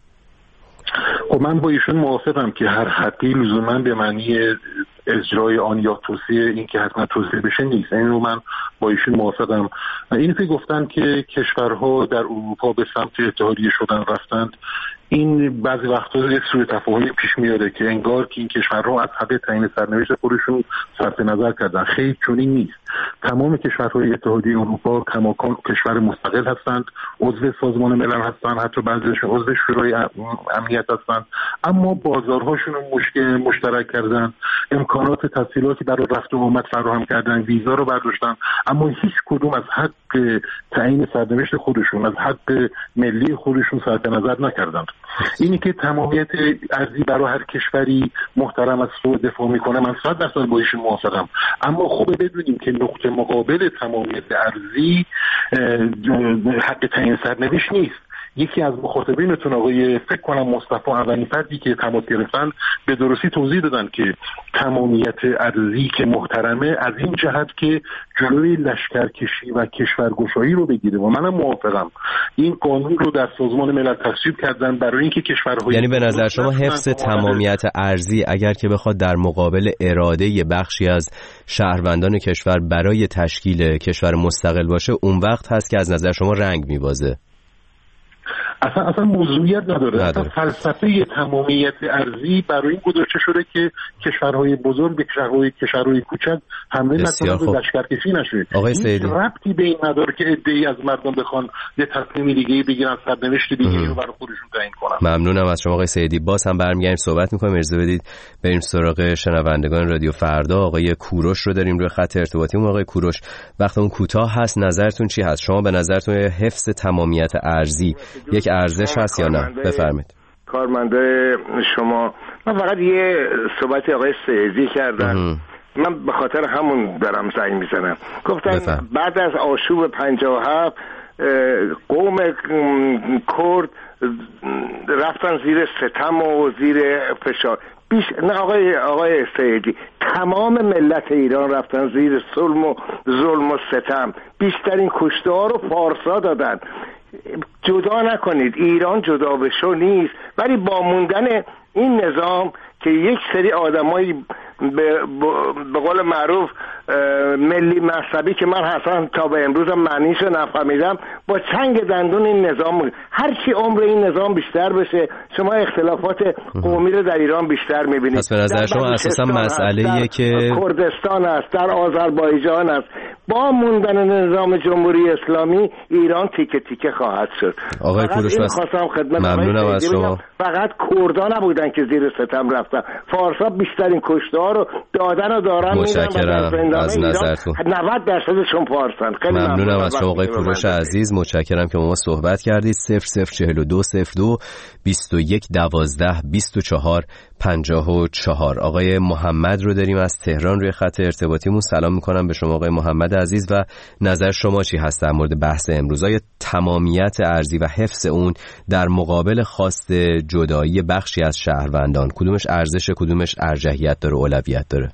خب من با ایشون موافقم که هر حدی لزوما به معنی اجرای آن یا توصیه این که حتما توصیه بشه نیست. این رو من با ایشون موافقم. این که گفتن که کشورها در اروپا به سمت اتحادیه شدن رفتند، این بعضی وقتا یک سوء تفاهمی پیش میاره که انگار که این کشورها از حق تعیین سرنوشت خودشون صرف نظر کردن. خیر چنین نیست. تمام کشورهای اتحادیه اروپا کماکان کشور مستقل هستند، عضو سازمان ملل هستند، حتی بعضیشون عضو شورای امنیت هستند، اما بازارهاشون رو مشترک کردن، امکانات تسهیلاتی برای رفت و آمد فراهم کردن، ویزا رو برداشتن، اما هیچ کدوم از حق تعیین سرنوشت خودشون، از حق ملی خودشون صرف نظر نکردند. اینی که تمامیت ارضی برای هر کشوری محترم از خود دفاع میکنه، من صد درصد با ایشون موافقم، اما خوبه بدونیم که نقطه مقابل تمامیت ارضی حق تعیین سرنوشت نیست. یکی از مخاطبینتون آقای فکر کنم مصطفی اولین فردی که تماس گرفتن به درستی توضیح دادن که تمامیت ارضی که محترمه از این جهت که جلوی لشکرکشی و کشورگشایی رو بگیره و منم موافقم. این قانون رو در سازمان ملل تصویب کردن برای اینکه کشورهای، یعنی به نظر شما حفظ تمامیت ارضی اگر که بخواد در مقابل اراده بخشی از شهروندان کشور برای تشکیل کشور مستقل باشه، اون وقت هست که از نظر شما رنگ میبازه؟ اصلا اصلا موضوعیت نداره. اصلا فلسفه تمامیت ارضی برای این گذاشته شده که کشورهای بزرگ به کشورهای کشورهای کوچک حمله نکنن و لشکرکشی نشه. آقای سیدی، ربطی به این نداره که عده‌ای از مردم بخوان یه تصمیم دیگه بگیرن، سرنوشت دیگه رو برای خودشون تعیین کنن. ممنونم از شما آقای سیدی. باز هم برمیگردیم صحبت می‌کنیم. اجازه بدید بریم سراغ شنوندگان رادیو فردا. آقای کوروش رو داریم روی خط ارتباطیمون. آقای کوروش، وقتمون کوتاه هست، نظرتون چی هست؟ شما به نظرتون حفظ تمامیت ارضی یک ارزش هست یا نه؟ بفرمایید. کارمنده شما، من فقط یه صحبتی آقای سیدی کردن، من به خاطر همون دارم زنگ میزنم. گفتن بفرم. بعد از آشوب پنجاه و هفت قوم کرد رفتن زیر ستم و زیر فشار. بیش نه آقای آقای سیدی، تمام ملت ایران رفتن زیر ظلم و ظلم و ستم. بیشترین کشته ها رو فارسا دادن. جدا نکنید، ایران جدا بشو نیست، ولی با موندن این نظام که یک سری آدمایی به, به قول معروف ملی مذهبی که من اصلا تا به امروز معنیشو نفهمیدم، با چنگ دندون این نظام، هر چی عمر این نظام بیشتر بشه شما اختلافات قومی رو در ایران بیشتر میبینید. پس به نظر شما اساسا مسئله‌ایه که کردستان است، در آذربایجان است. با موندن نظام جمهوری اسلامی ایران تیکه تیکه خواهد شد. آقای کوروش، ممنونم از شما. فقط کردها نبودن که زیر ستم رفتن، فارسا بیشترین کشته ها رو دادن و دارن. متشکرم از نظرتون. نود درصدشون فارسن. خیلی ممنونم از شما آقای کوروش عزیز. متشکرم که با ما صحبت کردید. صفر صفر چهل و دو صفر دو بیست و یک دوازده بیست و چهار پنجاه و چهار. آقای محمد رو داریم از تهران روی خط ارتباطیمون. سلام میکنم به شما آقای محمد عزیز و نظر شما چی هست در مورد بحث امروز؟ آیا تمامیت ارضی و حفظ اون در مقابل خواست جدایی بخشی از شهروندان، کدومش ارزش، کدومش ارجحیت داره، اولویت داره؟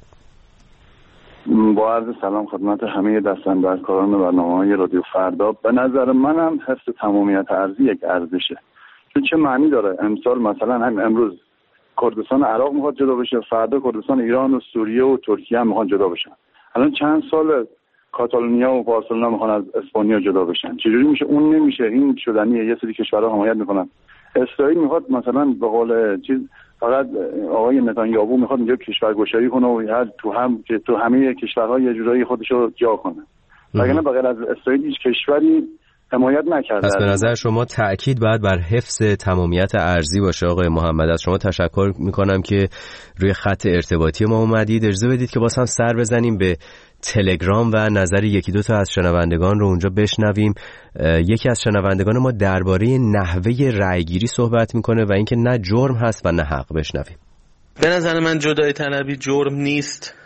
با عرض سلام خدمت همه دستاندرکاران برنامه‌های رادیو فردا. به نظر منم حفظ تمامیت ارضی یک ارزشه. چون چه معنی داره؟ امسال مثلا هم امروز کردستان عراق میخواد جدا بشه، فردا کردستان ایران و سوریه و ترکیه هم میخوان جدا بشن. الان چند سال کاتالونیا و بارسلونا میخوان از اسپانیا جدا بشن. چجوری میشه؟ اون نمیشه. این شدنیه. یه سری کشورها حمایت میکنن. اسرائیل میخواد مثلا به قول چیز فقط آقای نتانیاهو میخواد اینجا کشورگشایی کنه و هر تو هم که تو همه کشورها یه جورایی خودشو جا کنه. وگرنه بغیر از اسرائیل هیچ کشوری حمایت نکرده. پس به نظر شما تأکید باید بر حفظ تمامیت ارضی باشه. آقای محمد، از شما تشکر میکنم که روی خط ارتباطی ما اومدید. اجازه بدید که باز هم سر بزنیم به تلگرام و نظر یکی دو تا از شنوندگان رو اونجا بشنویم. یکی از شنوندگان ما درباره نحوه رأیگیری صحبت میکنه و اینکه نه جرم هست و نه حق. بشنویم. به نظر من جدایی طلبی جرم نیست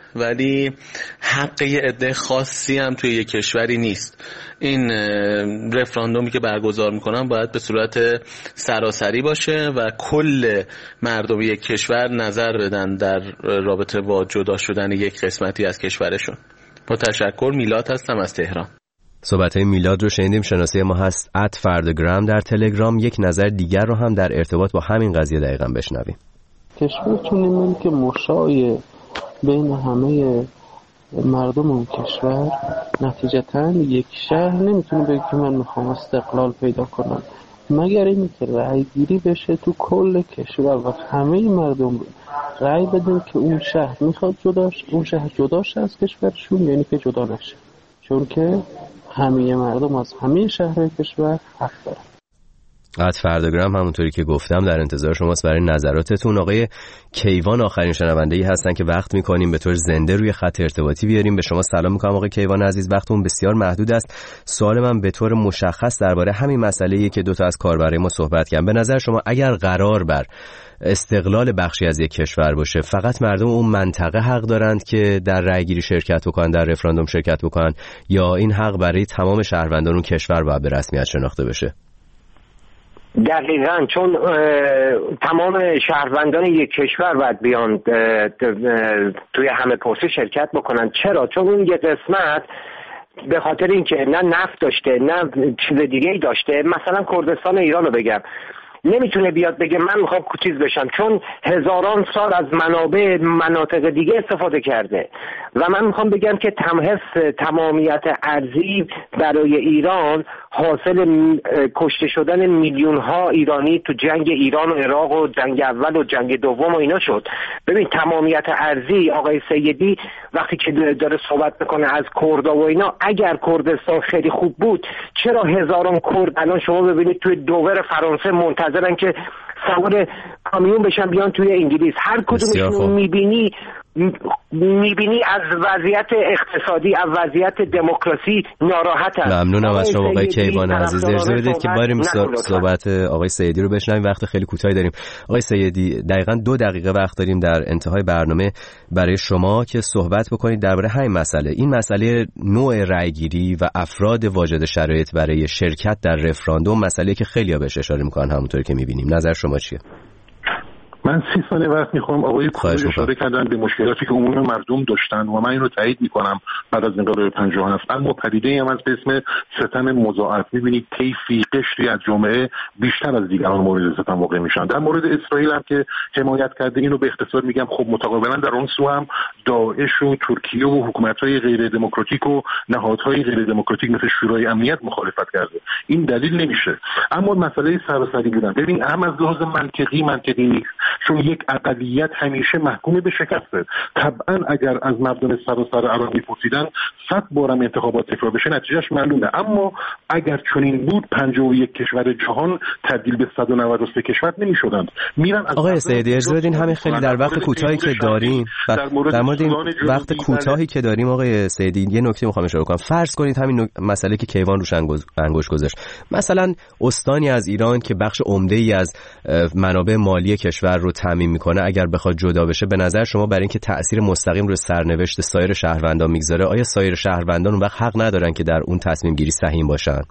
ولی حق یه عده خاصی هم توی یه کشوری نیست. این رفراندومی که برگزار میکنن باید به صورت سراسری باشه و کل مردم یک کشور نظر بدن در رابطه با جدا شدن یک قسمتی از کشورشون. با تشکر، میلاد هستم از تهران. صحبت‌های میلاد رو شنیدیم. شناسه ما هست ات فردگرام در تلگرام. یک نظر دیگر رو هم در ارتباط با همین قضیه دقیقاً بشنویم. کشور چون این که مشای بین همه مردم اون کشور، نتیجتاً یک شهر نمیتونه بگه که من میخوام استقلال پیدا کنم، مگر اینی که رأی گیری بشه تو کل کشور و همه مردم رأی بدن که اون شهر میخواد جداش اون شهر جداش از کشورشون، یعنی که جدا نشه، چون که همه مردم از همه شهرهای کشور حق دارن. از فردگرام همونطوری که گفتم در انتظار شماست برای نظراتتون. آقای کیوان آخرین شنونده‌ای هستن که وقت می‌کنیم به طور زنده روی خط ارتباطی بیاریم. به شما سلام می‌کنم آقای کیوان عزیز، وقتمون بسیار محدود است. سوال من به طور مشخص درباره همین مسئله‌ای که دو تا از کاربرای ما صحبت کردن. به نظر شما اگر قرار بر استقلال بخشی از یک کشور باشه، فقط مردم اون منطقه حق دارند که در رأی‌گیری شرکت بکنن، در رفراندوم شرکت بکنن، یا این حق برای تمام شهروندان اون کشور باید به رسمیت شناخته بشه؟ دقیقاً، چون تمام شهروندان یک کشور باید بیان توی همه پرسه شرکت بکنن. چرا؟ چون اون یک قسمت به خاطر اینکه نه نفت داشته نه چیز دیگه ای داشته، مثلا کردستان ایران رو بگم، نمیتونه بیاد بگه من میخوام چیز بشم، چون هزاران سال از منابع مناطق دیگه استفاده کرده. و من میخوام بگم که تمحص تمامیت ارضی برای ایران حاصل کشته شدن میلیون ها ایرانی تو جنگ ایران و عراق و جنگ اول و جنگ دوم و اینا شد. ببین تمامیت ارضی، آقای سیدی وقتی که داره صحبت میکنه از کردا و اینا، اگر کردستان خیلی خوب بود چرا هزاران کرد الان شما ببینید توی دوور فرانسه منتظرن که سوار کامیون بشن بیان توی انگلیس؟ هر کدومشون میبینی میبینی از وضعیت اقتصادی، از وضعیت دموکراسی ناراحتن. ممنونم از شما آقای کیوان عزیز. اجازه بدید که بریم صحبت آقای سیدی رو بشنویم، وقت خیلی کوتاهی داریم. آقای سیدی دقیقاً دو دقیقه وقت داریم در انتهای برنامه برای شما که صحبت بکنید درباره همین مسئله، این مسئله نوع رأیگیری و افراد واجد شرایط برای شرکت در رفراندوم، مسئله که خیلی‌ها بهش اشاره می‌کنن همونطوری که می‌بینیم. نظر شما چیه؟ من سی ثانیه وقت میخوام. آقای پور اشاره کردن به مشکلاتی که عموم مردم داشتن و من این رو تایید میکنم بعد از انقلاب پنجاه و هفت. اما پدیده‌ای هم از به اسم ستم مضاعف، میبینید طیفی قشری از جامعه بیشتر از دیگران مورد ستم واقع میشن. در مورد اسرائیل هم که حمایت کرده، اینو به اختصار میگم، خب متقابلا در اون سو هم داعش و ترکیه و حکومت‌های غیر دموکراتیک و نهادهای غیر دموکراتیک مثل شورای امنیت مخالفت کرده. این دلیل نمیشه. اما مسئله سراسری بودن، ببین هم از لحاظ منطقی منطقی نیست، چون یک اقلیت همیشه محکوم به شکسته. طبعا اگر از مردم سراسر عراق می‌پرسیدن صد بارم انتخابات تکرار بشه نتیجهش معلومه. اما اگر چنین بود پنجاه و یک کشور جهان تبدیل به صد و نود و سه کشور نمی‌شدند. میرن آقای سیدی اجازه بدین همین خیلی در وقت کوتاهی که داریم در مورد این وقت کوتاهی که داریم آقای سیدی یه نکته می‌خوام اشاره کنم. فرض کنید همین مسئله که کیوان روش انگشت گذاشت، مثلا استانی از ایران که بخش عمده‌ای از منابع مالی کشور رو تامین میکنه اگر بخواد جدا بشه، به نظر شما برای اینکه تأثیر مستقیم رو سرنوشت سایر شهروندان میگذاره، آیا سایر شهروندان اون وقت حق ندارن که در اون تصمیم گیری سهیم باشن؟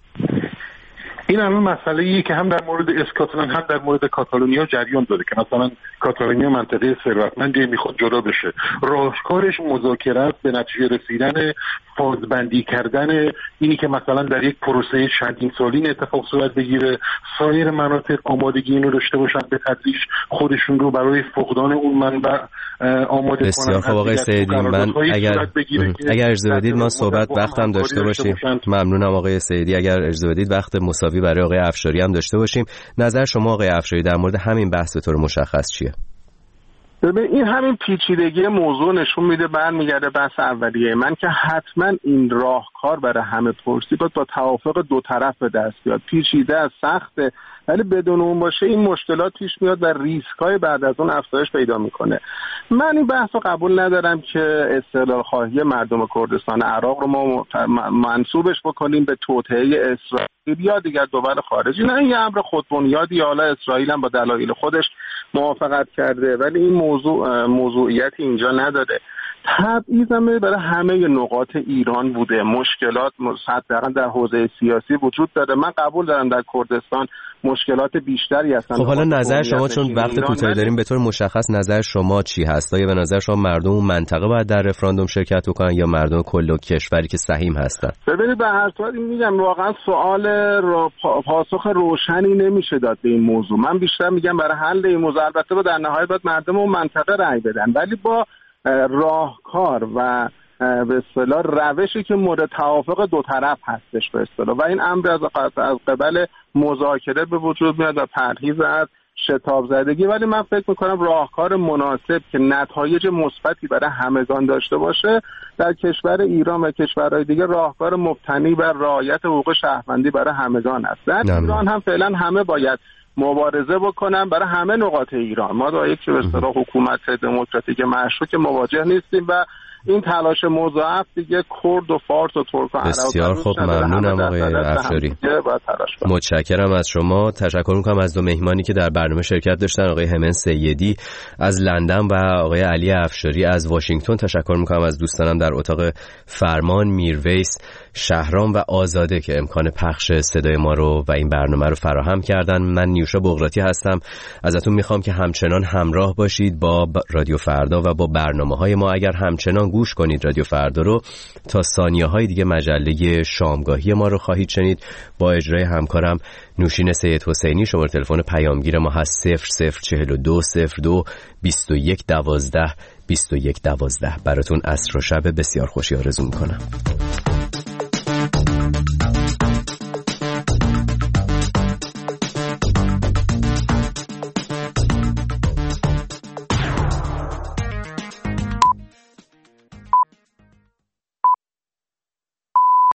این الان مسئله‌ایه که هم در مورد اسکاتلند هم در مورد کاتالونیا جریان داره که مثلا کاتالونیا منطقه ثروتمندی میخواد جدا بشه. راهکارش مذاکره است، به نتیجه رسیدن، فازبندی کردن، اینی که مثلا در یک پروسه چندین سالین اتفاق صورت بگیره، سایر مناطق آمادگی اینو داشته باشن به تدریج خودشون رو برای فقدان اون منبع آماده کنن. بسیار خوب آقای سیدی، من اگر اگر اجازه بدید ما صحبت وقتم داشته باشیم. ممنونم آقای سیدی. اگر اجازه بدید وقت مساوی برای آقای افشاری هم داشته باشیم. نظر شما آقای افشاری در مورد همین بحث به طور مشخص چیه؟ ببین این همین پیچیدگی موضوع نشون میده، برمیگرده بحث اولیه من که حتما این راهکار برای همه پرسی باید با توافق دو طرف به دست بیاد. پیچیده است، سخته، ولی بدون اون باشه این مشکلات پیش میاد و ریسک‌های بعد از اون افزایش پیدا میکنه. من این بحث رو قبول ندارم که استقلال خواهی مردم کردستان عراق رو ما منسوبش بکنیم به توطئه اسرائیل یا دیگر دول خارجی. نه، این امر خودبنیادی، حالا اسرائیل هم با دلایل خودش موافقت کرده ولی این موضوع موضوعیت اینجا نداره. تبعیض هم برای همه نقاط ایران بوده، مشکلات حداقل در حوزه سیاسی وجود داره. من قبول دارم در کردستان مشکلات بیشتری هستن. خب حالا نظر شما، چون وقت کوتاهی داریم، به طور مشخص نظر شما چی هست؟ آیا به نظر شما مردم اون منطقه باید در رفراندوم شرکت بکنن یا مردم کل کشوری که سهیم هستن؟ ببینید، به هر صورت میگم واقعا سوال رو پاسخ روشنی نمیشه داد به این موضوع. من بیشتر میگم برای حل این موضوع البته با در نهایت باید مردم اون منطقه رأی بدن، ولی با راهکار و به اصطلاح روشی که مورد توافق دو طرف هستش به اصطلاح و این امر از قبل مذاکره به وجود میاد و پرهیز از شتاب زدگی. ولی من فکر میکنم راهکار مناسب که نتایج مثبتی برای همگان داشته باشه در کشور ایران و کشورهای دیگه راهکار مبتنی بر رعایت حقوق شهروندی برای همگان است. در ایران هم فعلا همه باید مبارزه بکنن برای همه نقاط ایران. ما با یک به اصطلاح حکومت دموکراتیک مشروع که مواجه نیستیم و این تلاش مضاعف دیگه کرد و فارس و ترک و عرب. بسیار خوب، ممنونم آقای افشاری. متشکرم از شما. تشکر میکنم از دو مهمانی که در برنامه شرکت داشتن، آقای همن سیدی از لندن و آقای علی افشاری از واشنگتن. تشکر میکنم از دوستانم در اتاق فرمان، میرویس، شهرام و آزاده که امکان پخش صدای ما رو و این برنامه رو فراهم کردن. من نیوشا بغراتی هستم. ازتون میخوام که همچنان همراه باشید با رادیو فردا و با برنامه‌های ما. اگر همچنان گوش کنید رادیو فردا رو، تا ثانیه‌های دیگه مجله شامگاهی ما رو خواهید شنید با اجرای همکارم نوشین سید حسینی. شماره تلفن پیامگیر ما هست صفر صفر چهل و دو صفر دو بیست و یک دوازده بیست و یک دوازده. براتون عصر و شب بسیار خوشی آرزو می‌کنم.